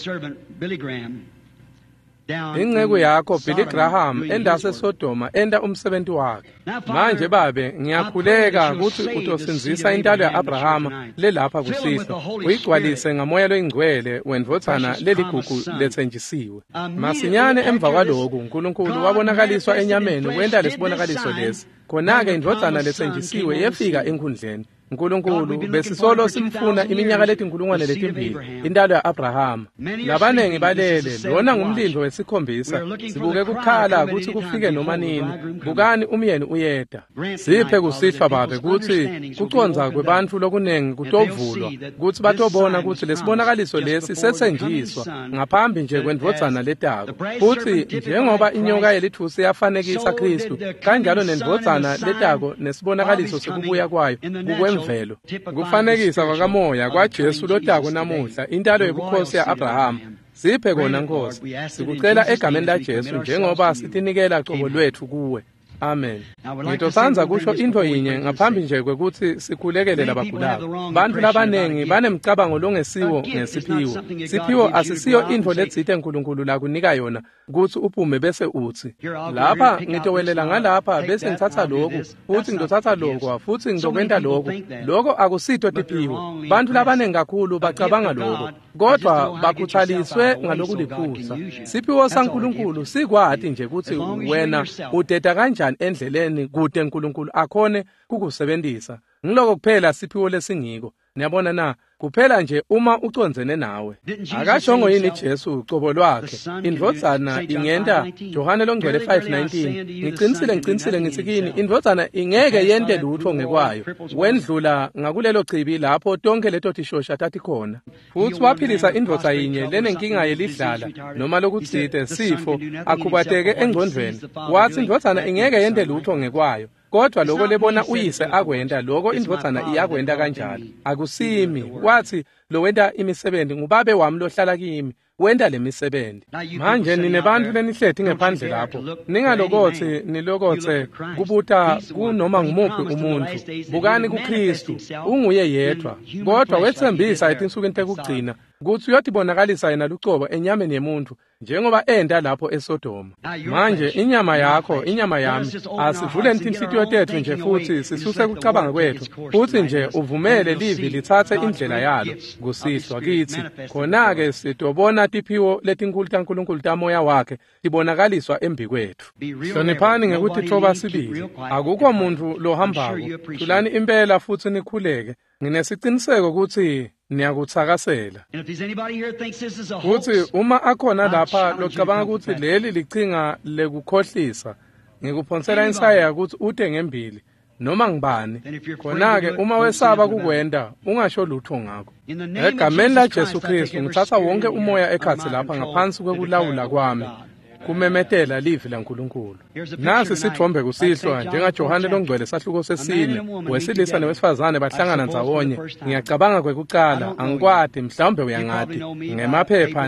Inceku yakho Billy Graham endase Sodoma enda umsebenzi wakhe. Manje babe ngiyakhuleka ukuthi utosinzisa intalo ya-Abrahama lelapha kusihlwa uyigcwalise ngamoya loyingcwele wendvodzana leligugu lethenjisiwe. Masinyane emva kwalokhu uNkulunkulu wabonakaliswa enyameni wenda lesibonakaliso lesi khona-ke indvodzana lethenjisiwe yefika enkhundleni. uNkulunkulu besisolo simfuna iminyaka letinkulungwane letimbili intalo ya-Abrahama. Labanengi balele lona ngumlindo wesikhombisa sibuke kukhala ukuthi kufike noma nini bukani umyeni uyeda. Siphe kusihlwa babe ukuthi kuconza kwebantfu lokunengi kutovulwa ukuthi batobona ukuthi lesibonakaliso lesi sethenjiswa ngaphambi nje kwendvodzana letako futhi njengoba inyoka yelithusi yafanekisa Kristu kanjalo nendvodzana letako nesibonakaliso sokubuya kwayo kukwemvelo kufanekisa kwakamoya kwaJesu lotako namuhla intalo yebukhosi ya-Abrahama. Siphe kona Nkosi sikucela egameni laJesu njengoba sitinikela qobo lwethu kuwe. Amen. Ngitosanza kusho into yinye ngaphambi nje kwekuthi sikhulekele labagulayo. Bantu labanengi banemcabango longesiwo ngesiphiwo. Siphiwo asisiyo into ledzithe uNkulunkulu la kunika yona ukuthi uphume bese uthi lapha ngitowelela ngalapha bese ngithatha lokho futhi ngizothatha lokho futhi ngizokwenta lokho. Lokho akusito tiphiwo. Bantu labanengi kakhulu bacabanga lokho kodwa bakhuthaliswe ngalokuliphuza. Siphiwo saNkulunkulu sikwati nje ukuthi wena udeda kanjani endleleni kude uNkulunkulu akhone kukusebenzisa. Ngiloko kuphela siphiwo lesingiko. Niyabona na kuphela nje uma ucondzene nawe. Akashongo yini Jesu ucobo lwakhe indvodzana ingenda Johane longcwele 5:19 ngicinisile ngitsikini indvodzana ingeke yente lutho ngekwayo wendlula ngakulelo chibi lapho tonke leto tishosha tathi khona. Futhi waphilisa indvodza yinye lenenkinga yelidlala noma lokutsite sifo akhubateke engcondweni wathi indvodzana ingeke yente lutho ngekwayo. Kodwa lokho lebona uyise akwenda lokho indvodzana iyakwenda kanjalo akusimi wathi lo wenda imisebenzi ngubabe wami lohlala kimi wenda lemisebenzi. Manje nine bantu lenihlethi ngephandle lapho ningalokothe nilokothe kubuta kunoma ngumuphi umuntu bukani kuKristu unguye yedwa kodwa wethembisa etinsukwini tekugcina kuthi uyotibonakalisa yena lucobo enyameni yemuntu njengoba enda lapho eSodoma. Manje inyama yakho, inyama yami, asivuleni inhliziyo tethu nje futhi sisuse kucabanga kwethu, futhi nje uvumele livi lithathe indlela yalo kusihlwa kithi. Khona-ke sitobona tiphiwo letinkulu kaNkulunkulu tamoya wakhe tibonakaliswa embi kwethu. Hloniphani ngekuthi thoba sibili. Akukho muntu lohambako. Thulani impela futhi nikhuleke. Nginesiciniseko ukuthi niyakuthakasela. Futhi uma akhona lapha locabanga ukuthi leli lichinga lekukhohlisa, ngikuphonsela insaya ukuthi ude ngembili noma ngibani. Khona-ke uma wesaba kukwenda ungasho lutho ngakho. Egameni laJesu Kristu ngithatha wonke umoya ekhathi lapha ngaphansi kwekulawula kwami. Kumemetela livi laNkulunkulu. Nasi sithombe kusihlwa njengaJohane longcwele sahluko sesine, wesilisa nowesifazane bahlangana ndzawonye. Ngiyacabanga kwekuqala, angikwadi mhlawumbe uyangathi ngemaphepha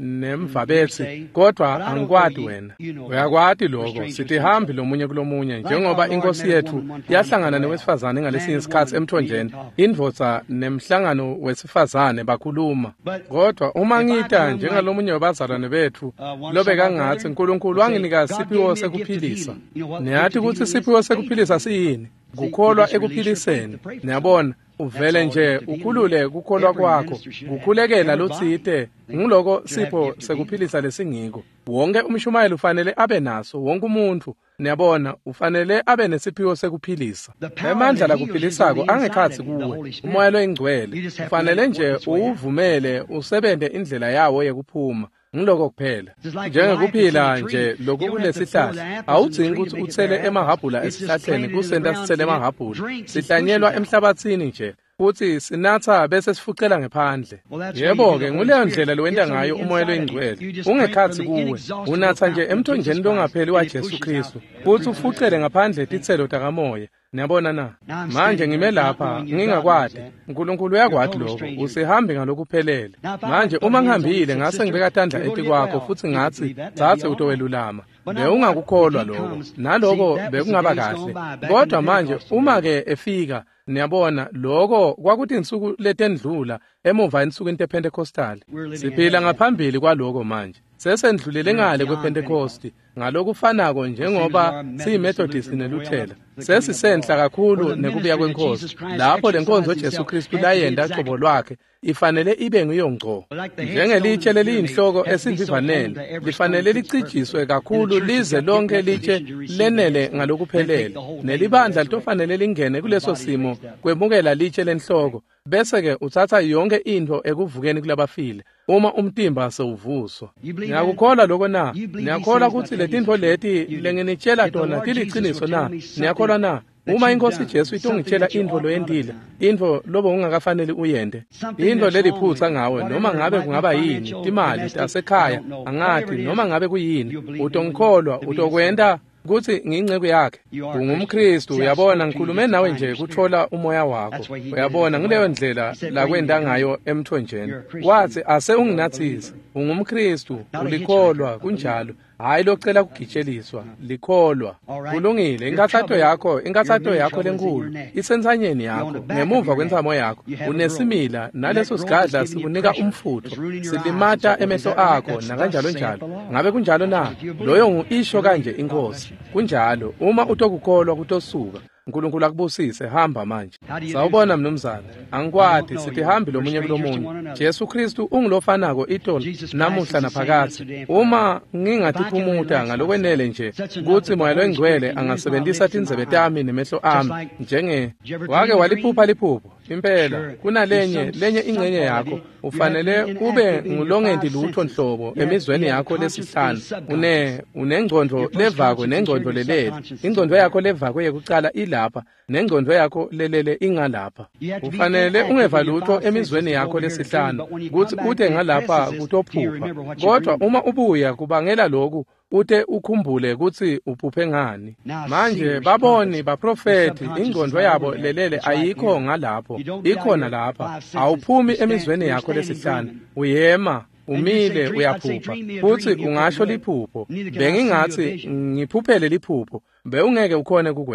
nemvabethi, kodwa angikwadi wena. Uyakwadi lokho, sithi hambi lomunye kulomunye njengoba inkosi yethu yahlangana nowesifazane ngalesinye isikhathi emthonjeni. Indvodza nemhlangano wesifazane bakhuluma. Kodwa uma ngita njengalomunye wabazalwane bethu lobeka ngathi uNkulunkulu wanginika siphiwo sekuphilisa. Niyathi ukuthi siphiwo sekuphilisa siyini? Kukholwa ekuphiliseni. Niyabona, uvele nje ukhulule kukholwa kwakho, kukhulekela lotsite ngiloko sipho sekuphilisa lesingiko. Wonke umshumayeli ufanele abe naso, wonke umuntu niyabona ufanele abe nesiphiwo sekuphilisa. Emandla lakuphilisako angekhathi kuwe, umoya loyingcwele ufanele nje uvumele usebente indlela yawo yekuphuma. Ngiloko kuphela njengekuphila nje lokhu kulesihlahla awudzingi ukuthi uthele emahabhula esihlahleni kusenta sithele emahabhula, sihlanyelwa emhlabathini nje futhi sinatha bese sifuqela ngephandle. Yebo-ke nguleyo ndlela lowenda ngayo umoya loyingcwele ungekhathi kuwe, unatha nje emthonjeni longapheli waJesu Kristu futhi ufuqele ngaphandle tithelo takamoya. Niyabona na? Manje ngime lapha ngingakwadi, uNkulunkulu uyakwadi lokho, usihambe ngalokuphelele. Manje uma ngihambile ngase ngibeka tandla etikwakho futhi ngathi thathe utowelulama, bewungakukholwa lokho, naloko bekungaba kahle. Kodwa manje uma-ke efika, niyabona lokho kwakuthi insuku letendlula emuva insuku intePentecostal. Siphila ngaphambili kwaloko manje. Sesendlulele ngale kwePentecost ngalokufanako njengoba siyiMethodist neLuthela. Sesisenhla kakhulu nekubuya kwenkosi. Lapho lenkonzo Jesu Kristu layenda qobo lwakhe ifanele ibe ngiyongco. Njengelitshe leliyinhloko esivivanele, lifanele licijiswe kakhulu lize lonke litshe lenele ngalokuphelele. Nelibandla litofanele lingene kuleso simo kwemukela litshe lenhloko. Bese-ke uthatha yonke into ekuvukeni kulabafile uma umtimba sewuvuswa. Ngiyakukholwa lokho na? Niyakholwa ukuthi letintfo leti lenginitshela tona tiliqiniso na? Niyakholwa na? Uma inkosi Jesu itongitshela intfo loyendile, intfo lobo ungakafanele uyende, intfo leliphutsa ngawe noma ngabe kungaba yini, timali tasekhaya angathi noma ngabe kuyini, utongikholwa, utokwenda kuthi ngiyingcebo yakhe. UngumKristu, uyabona ngikhulume nawe nje kuthola umoya wakho. Uyabona ngileyo ndlela la kwenda ngayo emthonjeni. Wathi ase unginathisa. UngumKristu, ulikholwa kunjalo. Hayi locela kugitsheliswa, likholwa. Kulungile, inkathatho yakho lenkulu, isensanyeni yakho, ngemuva kwentsamo yakho, unesimila, naleso sigadla sikunika umfutho, silimata emehlo akho, nakanjalo njalo. Ngabe kunjalo na? Loyo ngu-isho kanje inkosi. Kunjalo, uma utokukholwa kutosuka, uNkulunkulu akubusise, hamba manje. Sawubona mnumzane, angikwadi sithi hambi lomunye kulomunye. Jesu Kristu ungilofanako itolo namuhla naphakathi. Uma ngingatiphumuta ngalokwenele nje, kuthi moya loyingcwele angasebenzisa tindzebe tami nemehlo ami wake waliphupha liphupho. Impela kunalenye ingcenye yakho ufanele ube ngulongenti lutho nhlobo emizweni yakho lesihlanu. Unengcondo levako nengcondo lelele. Ingcondo yakho levako yekucala ilapha nengcondo yakho lelele ingalapha. Ufanele ungeva lutho emizweni yakho lesihlanu kuthi ute ngalapha kutophupha. Kodwa uma ubuya kubangela lokhu ute ukhumbule ukuthi uphuphe ngani. Manje baboni baprofeti ingcondo yabo lelele ayikho ngalapho, ikhona lapha. Awuphumi emizweni yakho lesihlanu, uyema umile uyaphupha futhi ungasho liphupho. Bengingathi ngiphuphele liphupho, bewungeke ukhone kukwenda.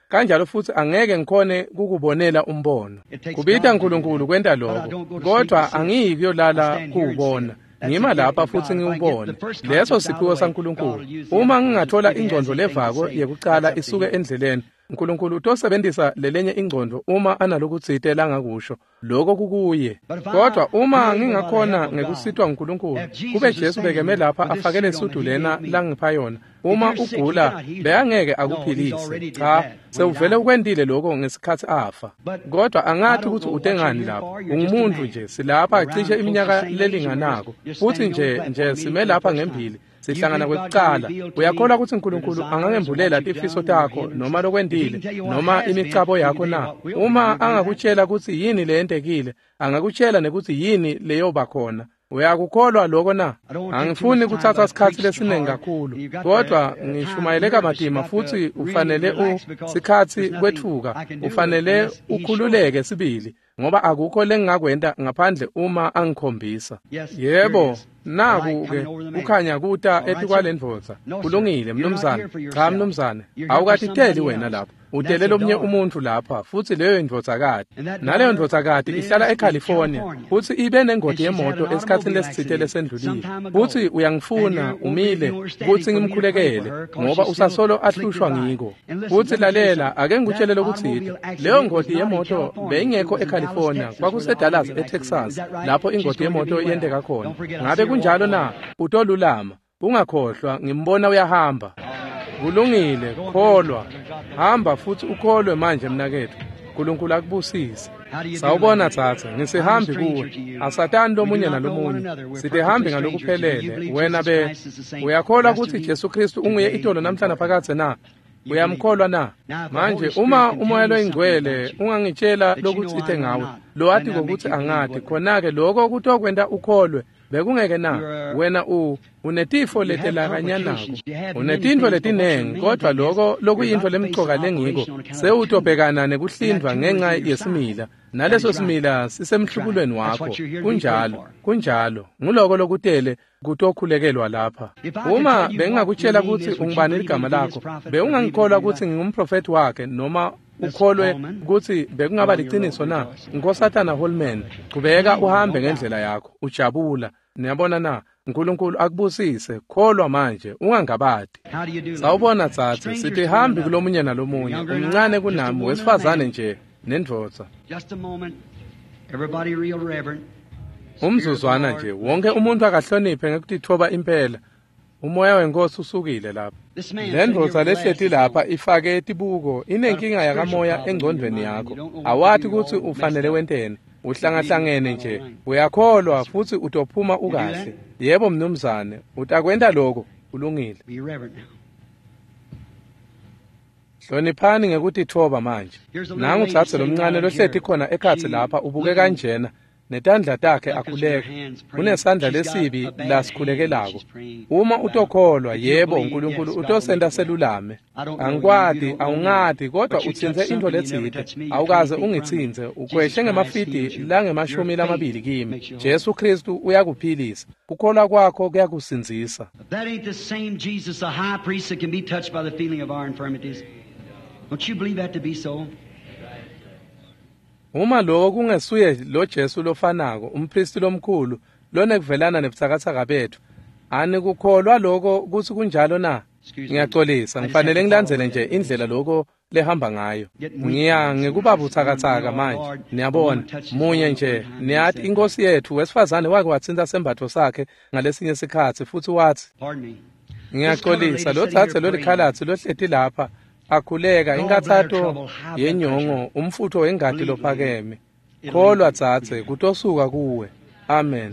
kanjalo futhi angeke ngikhone kukubonela umbono. Kubida uNkulunkulu kwenta lokho, kodwa angiyi kuyolala kuwubona. Ngima lapha futhi ngiwubone leso siphiwo saNkulunkulu. Uma ngingathola ingcondo levako yekucala isuke endleleni, uNkulunkulu utosebenzisa lelenye ingcondo uma analokutsite langakusho lokho kukuye. Kodwa uma ngingakhona ngekusithwa uNkulunkulu, kube Jesu bekeme lapha afakele isudlu lena langipha yona, uma ugula beyangeke akuphilise. Cha, sewuvele ukwendile lokho ngesikhathi afa. Kodwa angathi ukuthi utengani lapha, ungumuntu nje, silapha cishe iminyaka lelinganako, futhi nje sime lapha ngempili. Sihlangana kwekucala, uyakholwa ukuthi uNkulunkulu angangembulela ifiso takho noma lokwendile noma imicabo yakho na? Uma angakutshela ukuthi yini le entekile, angakutshela nekuthi yini leyo bakhona. Uyakukholwa lokho na? Angifuni ukuthatha isikhathi lesiningi kakhulu, kodwa ngishumayeleka madima futhi ufanele usikhathi kwethuka, ufanele ukhululeke sibili, ngoba akukho lengingakwenda ngaphandle uma angikhombisa. Yebo, naku-ke ukhanya kuta etikwalendvodza. Kulungile mnumzane. Cha mnumzane, awukatiteli wena lapha. Utelela omunye umuntu lapha, futhi leyo indvodzakati. Naleyo ndvodzakati ihlala eCalifornia, futhi ibe nengoti yemoto esikhathini lesitsite sendlulile. Futhi uyangifuna umile ukuthi ngimkhulekele ngoba usasolo ahlushwa ngiko. Futhi lalela, ake ngikutshelele ukuthi leyo ngoti yemoto beyingekho eCalifornia, kwakuseDallas eTexas, lapho ingoti yemoto yendeka khona. Ngabe kunjalo na? Utolulama. Ungakhohlwa, ngimbona uyahamba. Kulungile, kholwa. Hamba futhi ukholwe manje mnakethu. uNkulunkulu akubusise. Sawubona Thatha, ngisihambi kuwe. Asatani lomunye nalomunye. Sidehambi ngalokuphelele. Wena uyakholwa ukuthi Jesu Kristu unguye itolo namhlanje phakathe na? Uyamkholwa na? Manje uma umoya loyingcwele ungangitshela lokuthi ithe ngawe, lo athi kokuthi angathi, khona-ke lokho ukuthi okwenda ukholwe bekungeke na? Wena unetifo letelakanyana nako, unetintfo letinengi, kodwa lokho lokuyintfo lemcoka lengiko sewutobhekana nekuhlindwa ngenxa yesimila, naleso simila sisemhlukulweni wakho. Kunjalo nguloko lokutele kutokhulekelwa lapha. Uma bengingakutshela ukuthi ungibani igama lakho, bewungangikholwa ukuthi ngingumprofeti wakhe, noma ukholwe ukuthi bekungaba liqiniso na? NgoSathana Holman, qhubeka uhambe ngendlela yakho, ujabula. Niyabona na? uNkulunkulu akubusise, kholwa manje, ungangabadi. Sawubona Thatha, sithi hambi kulomunye nalomunye, umncane kunami, wesifazane nje nendvodza. Umzuzwana nje, wonke umuntu akahloniphe ngekuthi thoba impela. Umoya wenkosi usukile lapha. Lendvodza lehleti lapha ifake etibuko, inenkinga yakamoya engcondweni yakho. Awathi ukuthi ufanele wentene. Uhlangahlangene nje, uyakholwa futhi utophuma ukahle. Yebo mnumzane, utakwenda lokho, kulungile. Hloniphani ngekuthi thoba manje. Nangu Thatha lomncane lohleti khona ekhathi lapha ubuke kanjena. Netandla takhe akhuleka, unesandla lesibi lasikhulekelako. Uma utokholwa, yebo uNkulunkulu utosenda selulame. Angikwadi, awungadi, kodwa utsinze into letsite, awukaze ungitsinze, ukweshe ngemafidi lange-20 kimi. Jesu Kristu uyakuphilisa, kukholwa kwakho kuyakusinzisa. That ain't the same Jesus, a high priest that can be touched by the feeling of our infirmities. Don't you believe that to be so? Uma lokho kungesuye lo Jesu lofanako, umpristi lomkhulu, lona kuvelana nebuthakathaka bethu, ani kukholwa lokho ukuthi kunjalo na? Ngiyaxolisa, ngifanele ngilandzele nje indlela lokho lehamba ngayo. Ngikuba buthakathaka manje, niyabona, munye nje, niyathi inkosi yethu wesifazane wake watsinta sembatho sakhe ngalesinye isikhathi, futhi wathi, ngiyaxolisa, lo Thatha lolikhalatsi lohleti lapha, akhuleka inkathato yenyongo, umfutho wengadi lophakeme. Kholwa Thatha, kutosuka kuwe. Amen.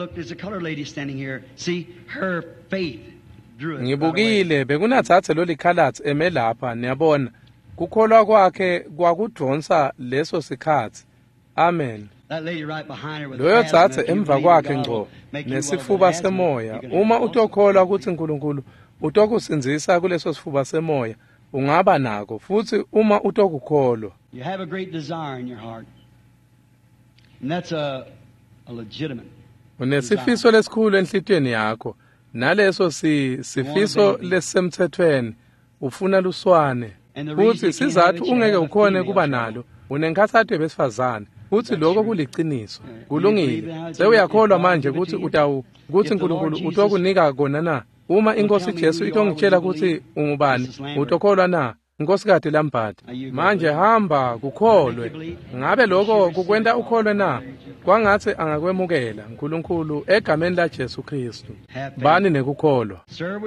Ngibukile, bekuna Thatha lolikhalatsi eme lapha, niyabona. Kukholwa kwakhe kwakudonsa leso sikhathi. Amen. Loyo Thatha emva kwakhe ngco, nesifuba semoya. Uma utokholwa ukuthi uNkulunkulu utokusinzisa kuleso sifuba semoya, ungaba nako, futhi uma utokukholwa. You have a great desire in your heart. And that's a legitimate. Unesifiso lesikhulu enhlitweni yakho, naleso sifiso lesemthethweni, ufuna luswane. futhi sizathu ungeke ukhone kuba nalo unenkathatho yabesifazane futhi lokho kuliqiniso kulungile sewuyakholwa manje ukuthi ukuthi uNkulunkulu utokunika kona na uma inkosi Jesu itongitshela ukuthi ungubani utokholwa na inkosikazi Lambert manje hamba kukholwe ngabe lokho kukwenta ukholwe na kwangathi angakwemukela uNkulunkulu egameni la Jesu Kristu bani nekukholwa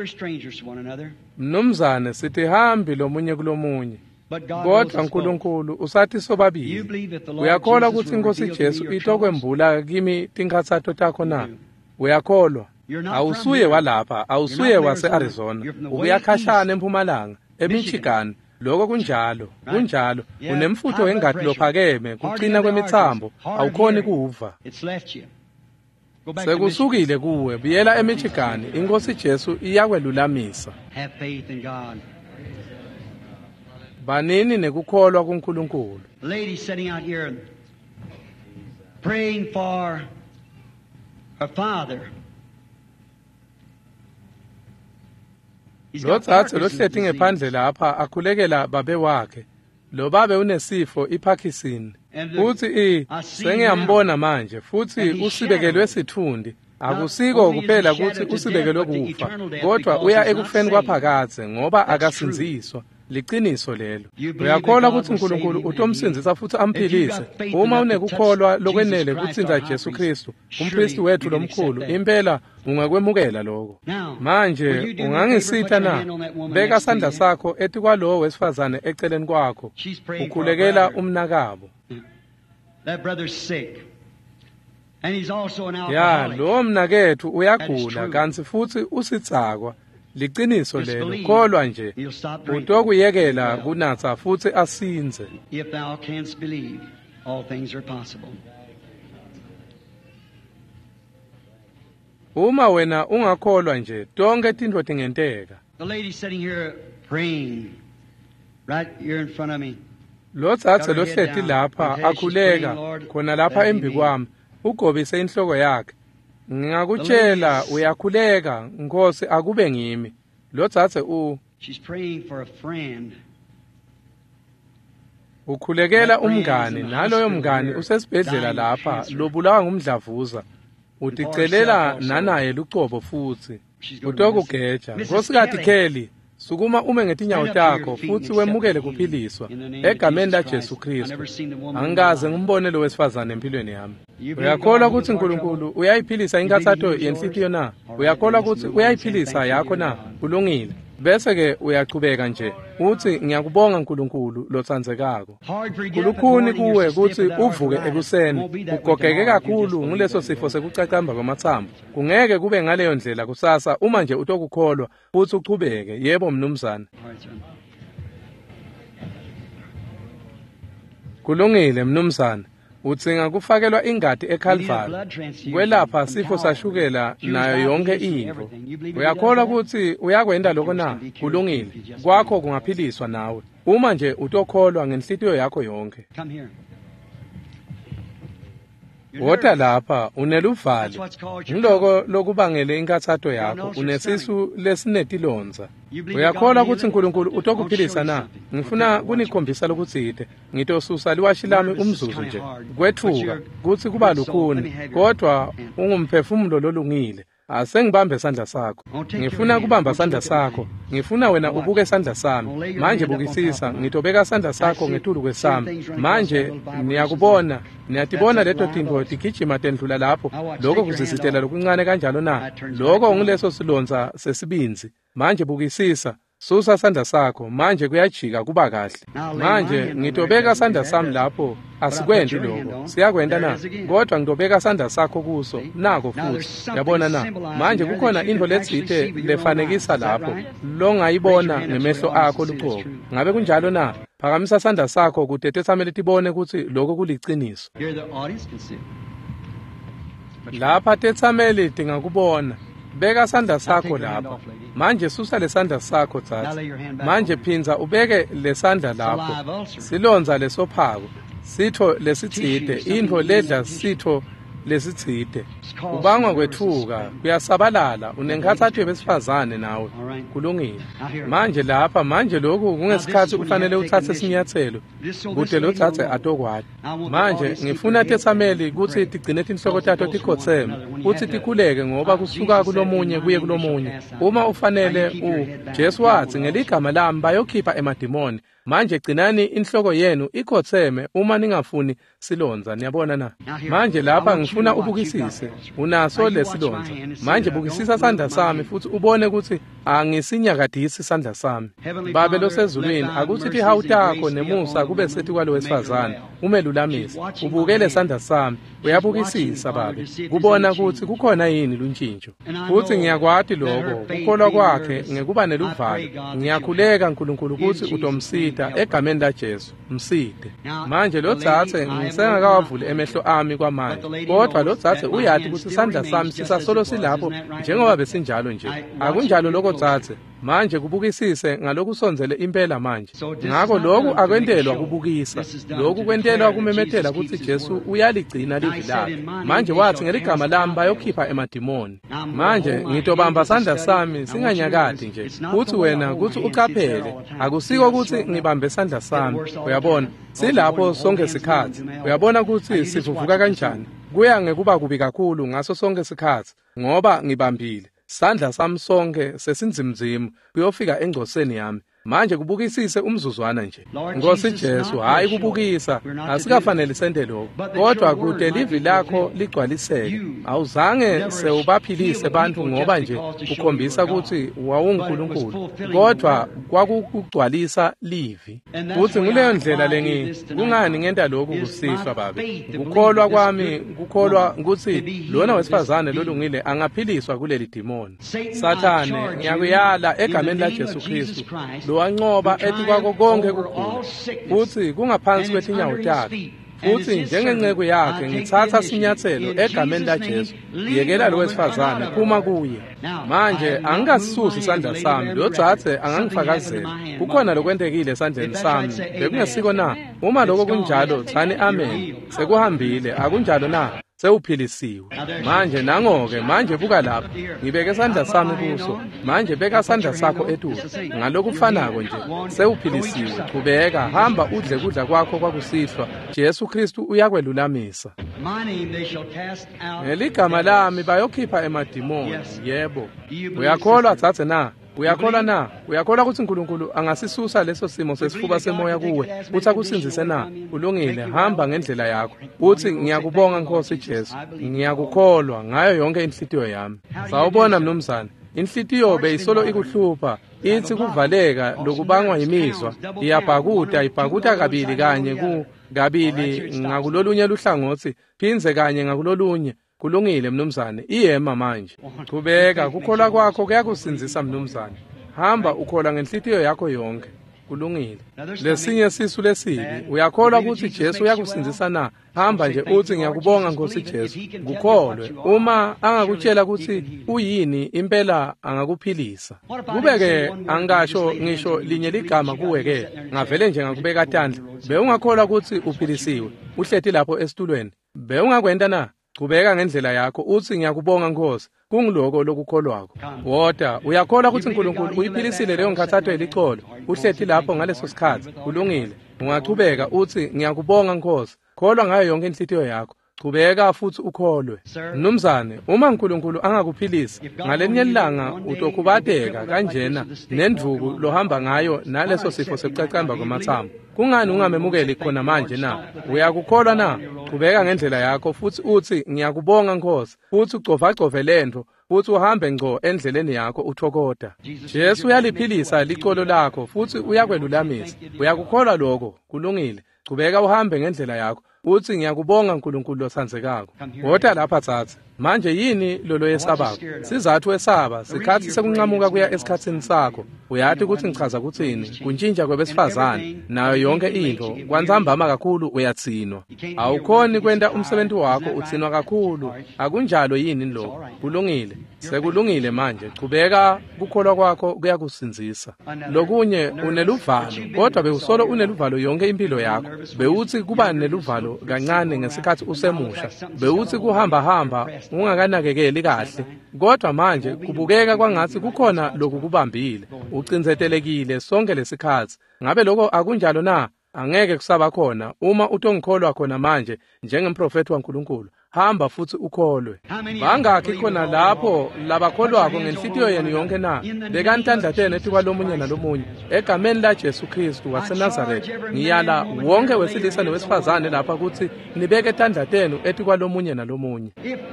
mnumzane sithi hambi lomunye kulomunye kodwa uNkulunkulu usathi sobabili uyakholwa ukuthi inkosi Jesu itokwembula kimi tinkathatho takho na uyakholwa awusuye walapha awusuye wase-Arizona ubuyakhashana eMpumalanga eMichigan lokho kunjalo unemfutho wengadi lophakeme kuqina kwemithambo awukhoni kuva sekusukile kuwe buyela eMichigan inkosi Jesu iyakwelulamisa banini nekukholwa kuNkulunkulu lady sitting out here praying for her father Lotsathe lohleti ngephandle lapha akhulekela babe wakhe lo babe unesifo iParkinson futhi sengiyambona manje futhi usibekelwe sithundi akusiko kuphela ukuthi usibekelwe kufa kodwa uya ekufeni kwaphakathe ngoba akasinziswa liqiniso lelo uyakholwa ukuthi uNkulunkulu utomsinzisa futhi amphilise uma unekukholwa lokwenele kutsinza Jesu Kristu umpristi wethu lomkhulu impela ungakwemukela lokho manje ungangisitha na beka isandla sakho ethi kwalowo wesifazane eceleni kwakho ukhulekela umnakabo that brother's sick and he's also an alcoholic ya lo mnakethu uyagula kanti futhi usitsakwa liqiniso lelo kholwa nje utokuyekela kunatha futhi asinze if thou canst believe all things are possible uma wena ungakholwa nje tonke tintfo tingenteka the lady sitting here praying right here in front of me lotsathe lohleti lapha akhuleka khona lapha embi kwami ugobise inhloko yakhe ngingakutshela uyakhuleka Nkosi akube ngimi lotsathe she's praying for a friend ukhulekela umngane naloyo mngane usesibhedlela lapha lobulawa ngumdlavuza uticelela nanaye lucobo futhi utokugeja Nkosikazi Kelly sukuma ume ngetinyawo takho futhi wemukele kuphiliswa egameni la Jesu Kristu angikaze ngimbone lo wesifazane empilweni yami uyakholwa ukuthi uNkulunkulu uyayiphilisa inkathatho yenhliziyo na uyakholwa ukuthi uyayiphilisa yakho na kulungile bese ke uyaqhubeka nje uthi ngiyakubonga uNkulunkulu lotsandzekako kulukhuni kuwe ukuthi uvuke ekuseni ugogeke kakhulu nguleso sifo sekucacamba kwamathambo kungeke kube ngaleyo ndlela kusasa uma nje utokukholwa futhi uqhubeke yebo mnumzane kulungile mnumzane utsinga kufakelwa ingadi eCalvary kwelapha sifo sashukela nayo yonke into uyakholwa ukuthi uyakwenda lokho na kulungile kwakho kungaphiliswa nawe uma nje utokholwa ngenhliziyo yakho yonke wota lapha uneluvalo ngiloko lokubangele inkathatho yakho unesisu lesinetilonza uyakholwa ukuthi uNkulunkulu utokuphilisa na ngifuna kunikhombisa lokutsite ngitosusa liwashi lami umzuzu nje kwethuka kuthi kuba lukhuni kodwa ungumphefumulo lolungile asengibambe isandla sakho ngifuna kubamba isandla sakho ngifuna wena ubuke isandla sami manje bukisisa ngitobeka isandla sakho ngetulu kwesami manje niyatibona leto tintfo tigijima tendlula lapho lokho kuzisitela lokuncane kanjalo na lokho nguleso silonza sesibinzi manje bukisisa susa isandla sakho manje kuyajika kuba kahle manje ngitobeka isandla sami lapho asikwendi lokho siyakwenda na kodwa ngitobeka isandla sakho kuso nako futhi yabona na manje kukhona into letsite lefanekisa lapho longayibona ngemehlo akho lucobo ngabe kunjalo na phakamisa isandla sakho kude tethamele tibone ukuthi lokho kuliciniso lapha tethamele tingakubona beka isandla sakho lapha manje susa lesandla sakho thatha manje phinza ubeke lesandla lapho silonza lesophako sitho lesitsite into ledla sitho lesitside. Ubangwa kwethuka kuyasabalala unenkathathu yabesifazane nawe. Kulungile. Manje lokhu kungesikhathi ufanele uthathe isinyathelo. Kude lo thathe atokwadi. Manje ngifuna Tetsameli ukuthi tigcine inhloko tatho tikhotheme uthi tikhuleke ngoba kusuka kulomunye kuye kulomunye. Uma ufanele Jesu wathi ngeligama lami bayokhipha emadimoni. Manje gcinani inhloko yenu ikhotheme uma ningafuni silonza. Niyabona na? Manje lapha ngifuna ubukisise unaso lesilonza. Manje bukisisa sandla sami futhi ubone ukuthi angisinyakadisi sandla sami. Babe losezulwini akuthi ihawu takho nemusa kube sethi kwalo wesifazane umelulamisa. Ubukele sandla sami uyabukisisa babe. Kubona ukuthi kukhona yini luntshintsho. Futhi ngiyakwati lokho ukholwa kwakhe ngekuba neluvalo. Ngiyakhuleka uNkulunkulu ukuthi udomsida egameni laJesu mside. Manje lo thathe ngisengakawavuli emehlo ami kwamanje. Kodwa lo thathe uyathi ukuthi isandla sami sisasolo silapho njengoba besinjalo nje. Akunjalo lokho thathe. Manje kubukisise ngalokhu sonzele impela manje. Ngakho lokhu akwentelwa kubukisa. Lokhu kwentelwa kumemethela ukuthi Jesu uyaligcina livi lakhe. Manje wathi ngeligama lami bayokhipha emadimoni. Manje ngitobamba sandla sami singanyakadi nje. Kuthi wena kuthi ucaphele. Akusiko ukuthi ngibambe sandla sami. Uyabona? Silapho sonke isikhathi. Uyabona ukuthi sivuvuka kanjani. Kuya ngekuba kubi kakhulu ngaso sonke isikhathi ngoba ngibambile. Sandla sami sonke sesinzimzimu kuyofika engcoseni yami. Manje kubukisise umzuzwana nje. Nkosi Jesu hayi kubukisa asikafanele sente lokho. Kodwa kude livi lakho ligcwaliseke. Awuzange sewubaphilise abantu ngoba nje ukhombisa ukuthi wawuNkulunkulu. Kodwa kwakugcwalisa livi. Futhi nguleyo ndlela kungani ngenta lokhu kusihlwa babe. Ukukholwa kwami kukholwa ukuthi lona wesifazane lolungile angaphiliswa kuleli demoni. Sathane ngiyakuyala egameni laJesu Kristu. Wanqoba ethi kwako konke kugula futhi kungaphansi kwetinyawo takhe futhi njengenceku yakhe ngithatha sinyathelo egameni laJesu yekela lo wesifazane phuma kuye. Manje angikasisusi isandla sami lo thathe angangifakazela kukhona lokwentekile esandleni sami bekungesiko na. Uma lokho kunjalo thani amen sekuhambile akunjalo na sewuphilisiwe. Manje nangoke manje buka lapha ngibeke isandla sami kuso. Manje beka isandla sakho etulo ngalokhu kufanako nje sewuphilisiwe. Qhubeka hamba udle kudla kwakho kwakusihlwa. Jesu Kristu uyakwelulamisa. Ngeligama lami bayokhipha emadimoni. Yebo. Uyakholwa thathe na? Uyakholwa na? Uyakholwa ukuthi uNkulunkulu angasisusa leso simo sesifuba semoya kuwe uthi akusinzise na? Ulungile hamba ngendlela yakho. Uthi ngiyakubonga Nkosi Jesu. Ngiyakukholwa ngayo yonke inhliziyo yami. Sawubona mnumzane. Inhliziyo beyisolo ikuhlupha. Ithi kuvaleka lokubangwa yimizwa. Ibhakuta kabili kanye kabili ngakulolunye luhlangothi phinze kanye ngakulolunye. Kulungile mnumzane, iyema manje. Qhubeka ukukholwa kwakho kuyakusinzisa mnumzane. Hamba ukholwa ngenhliziyo yakho yonke. Kulungile. Lesinye sisu lesibi, uyakholwa ukuthi Jesu uyakusinzisa na? Hamba nje uthi ngiyakubonga Nkosi Jesu. Kukholwe. Uma angakutshela ukuthi uyini impela angakuphilisa. Kubeke angasho ngisho linye ligama kuweke. Ngavele nje ngakubeka tandla. Bewungakholwa ukuthi uphilisiwe. Uhlethi lapho esitulweni. Bewungakwenda na? Qhubeka ngendlela yakho uthi ngiyakubonga Nkosi. Kungiloko lokukholwakho. Woda uyakholwa ukuthi uNkulunkulu uyiphilisile leyo nkathatho elicholo. Uhlethi lapho ngaleso sikhathi. Kulungile. Ungaqhubeka uthi ngiyakubonga Nkosi. Kholwa ngayo yonke inhliziyo yakho. Qhubeka futhi ukholwe. Mnumzane, uma uNkulunkulu angakuphilisi ngalenye ilanga utokhubateka kanjena nendvuku lohamba ngayo naleso sifo sebucacamba kwamathambo. Kungani ungamemukeli khona manje na? Uyakukholwa na? Qhubeka ngendlela yakho futhi uthi ngiyakubonga Nkosi. Futhi ucovacove lento futhi uhambe ngco endleleni yakho uthokoda. Jesu uyaliphilisa licolo lakho futhi uyakwelulamisa. Uyakukholwa lokho. Kulungile. Qhubeka uhambe ngendlela yakho. Uthi ngiyakubonga uNkulunkulu lothandzekako. Woda lapha thathe. Manje yini lolo yesabako? Sizathu wesaba, sikhathi sekunqamuka kuya esikhatsini sakho. Uyathi ukuthi ngichaza kuthini? Kuntshintsha kwabesifazane nayo yonke into. Kwanzambama kakhulu uyatsinwa. Awukhoni kwenta umsebenzi wakho utsinwa kakhulu. Akunjalo yini lo? Kulungile. Sekulungile manje. Qhubeka kukholwa kwakho kuyakusinzisa. Lokunye uneluvalo, kodwa bewusolo uneluvalo yonke impilo yakho. Bewuthi kuba neluvalo kancane ngesikhathi usemusha. Bewuthi kuhamba ungakanakekeli kahle. Kodwa manje kubukeka kwangathi kukhona lokhu kubambile. Ucinzetelekile sonke lesikhathi. Ngabe lokho akunjalo na? Angeke kusaba khona uma utongikholwa khona manje njengemprofeti waNkulunkulu. Hamba futhi ukholwe. Bangakhi khona lapho labakholwako ngenhlitiyo yenu yonke na? Bekantandlatene ethi kwalomunye nalomunye egameni la Jesu Kristu waseNazaretha. Ngiyala wonke wesilisa nowesifazane lapha ukuthi nibeke tandlatenu ethi kwalomunye nalomunye.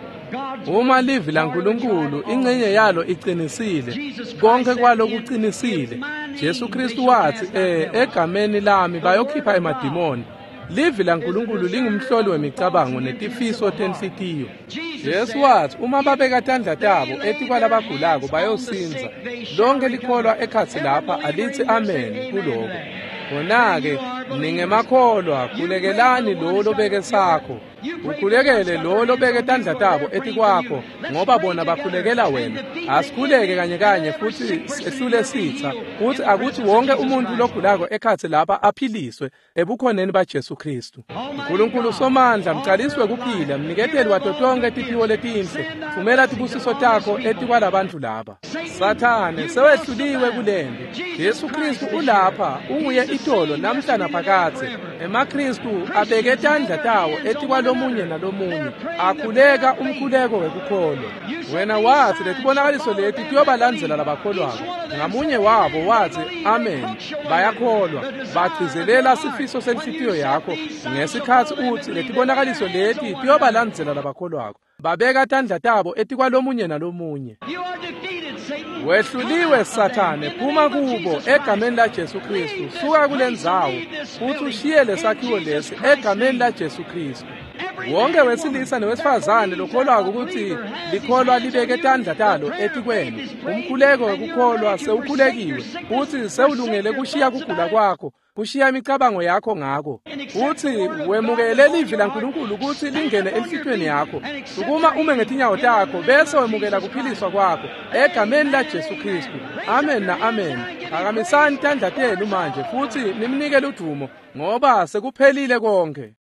Uma livi laNkulunkulu ingcenye yalo iqinisile, konke kwalo kuqinisile. Jesu Kristu wathi egameni lami bayokhipha emadimoni. Livi laNkulunkulu lingumhloli wemicabango netifiso tenhlitiyo. Jesu wathi uma babeka tandlatabo ethi kwalabagulako bayosinza. Lonke likholwa ekhathi lapha alithi amen kuloko. Khona-ke ningemakholwa kulekelani lo lobeke sakho. Ukhulekele lo lobeke tandlatabo ethi kwakho ngoba bona bakhulekela wena. Asikhuleke kanye futhi ehlule sitha futhi akuthi wonke umuntu logulako ekhathi lapha aphiliswe ebukhoneni baJesu Kristu. uNkulunkulu somandla mcaliswe kuphila mniketeli watotonke tiphiwo letinhle. Thumela tibusiso takho ethi kwalabantu laba. Sathane sewehluliwe kulembi. Jesu Kristu ulapha unguye itolo namhla naphakade. EmaKristu abeke tandlatawo ethi kwalomunye nalomunye. Akhuleka umkhuleko wekukholwa. Wena wathi letibonakaliso leti kuyobalandzela labakholwako. Ngamunye wabo wathi amen. Bayakholwa. Bagcizelela sifiso senhlitiyo yakho. Ngesikhathi uthi letibonakaliso leti kuyobalandzela labakholwako. Babeka tandlatabo ethi kwalomunye nalomunye. Wehluliwe Sathane, phuma kubo egameni la Jesu Kristu. Suka kulendzawo futhi ushiye lesakhiwo lesi egameni la Jesu Kristu. Wonke wesilisa nowesifazane lokholwako ukuthi likholwa libeke tandlatalo ethi kwenu. Umkhuleko wekukholwa sewukhulekiwe futhi sewulungele kushiya kugula kwakho. Kushiya imicabango yakho ngako. Uthi wemukele livi laNkulunkulu ukuthi lingene enhlitweni yakho. Sukuma ume ngetinyawo takho bese wemukela kuphiliswa kwakho egameni la Jesu Kristu. Amen na amen. Akamisani tandlatenu manje futhi nimnikele udumo ngoba sekuphelile konke.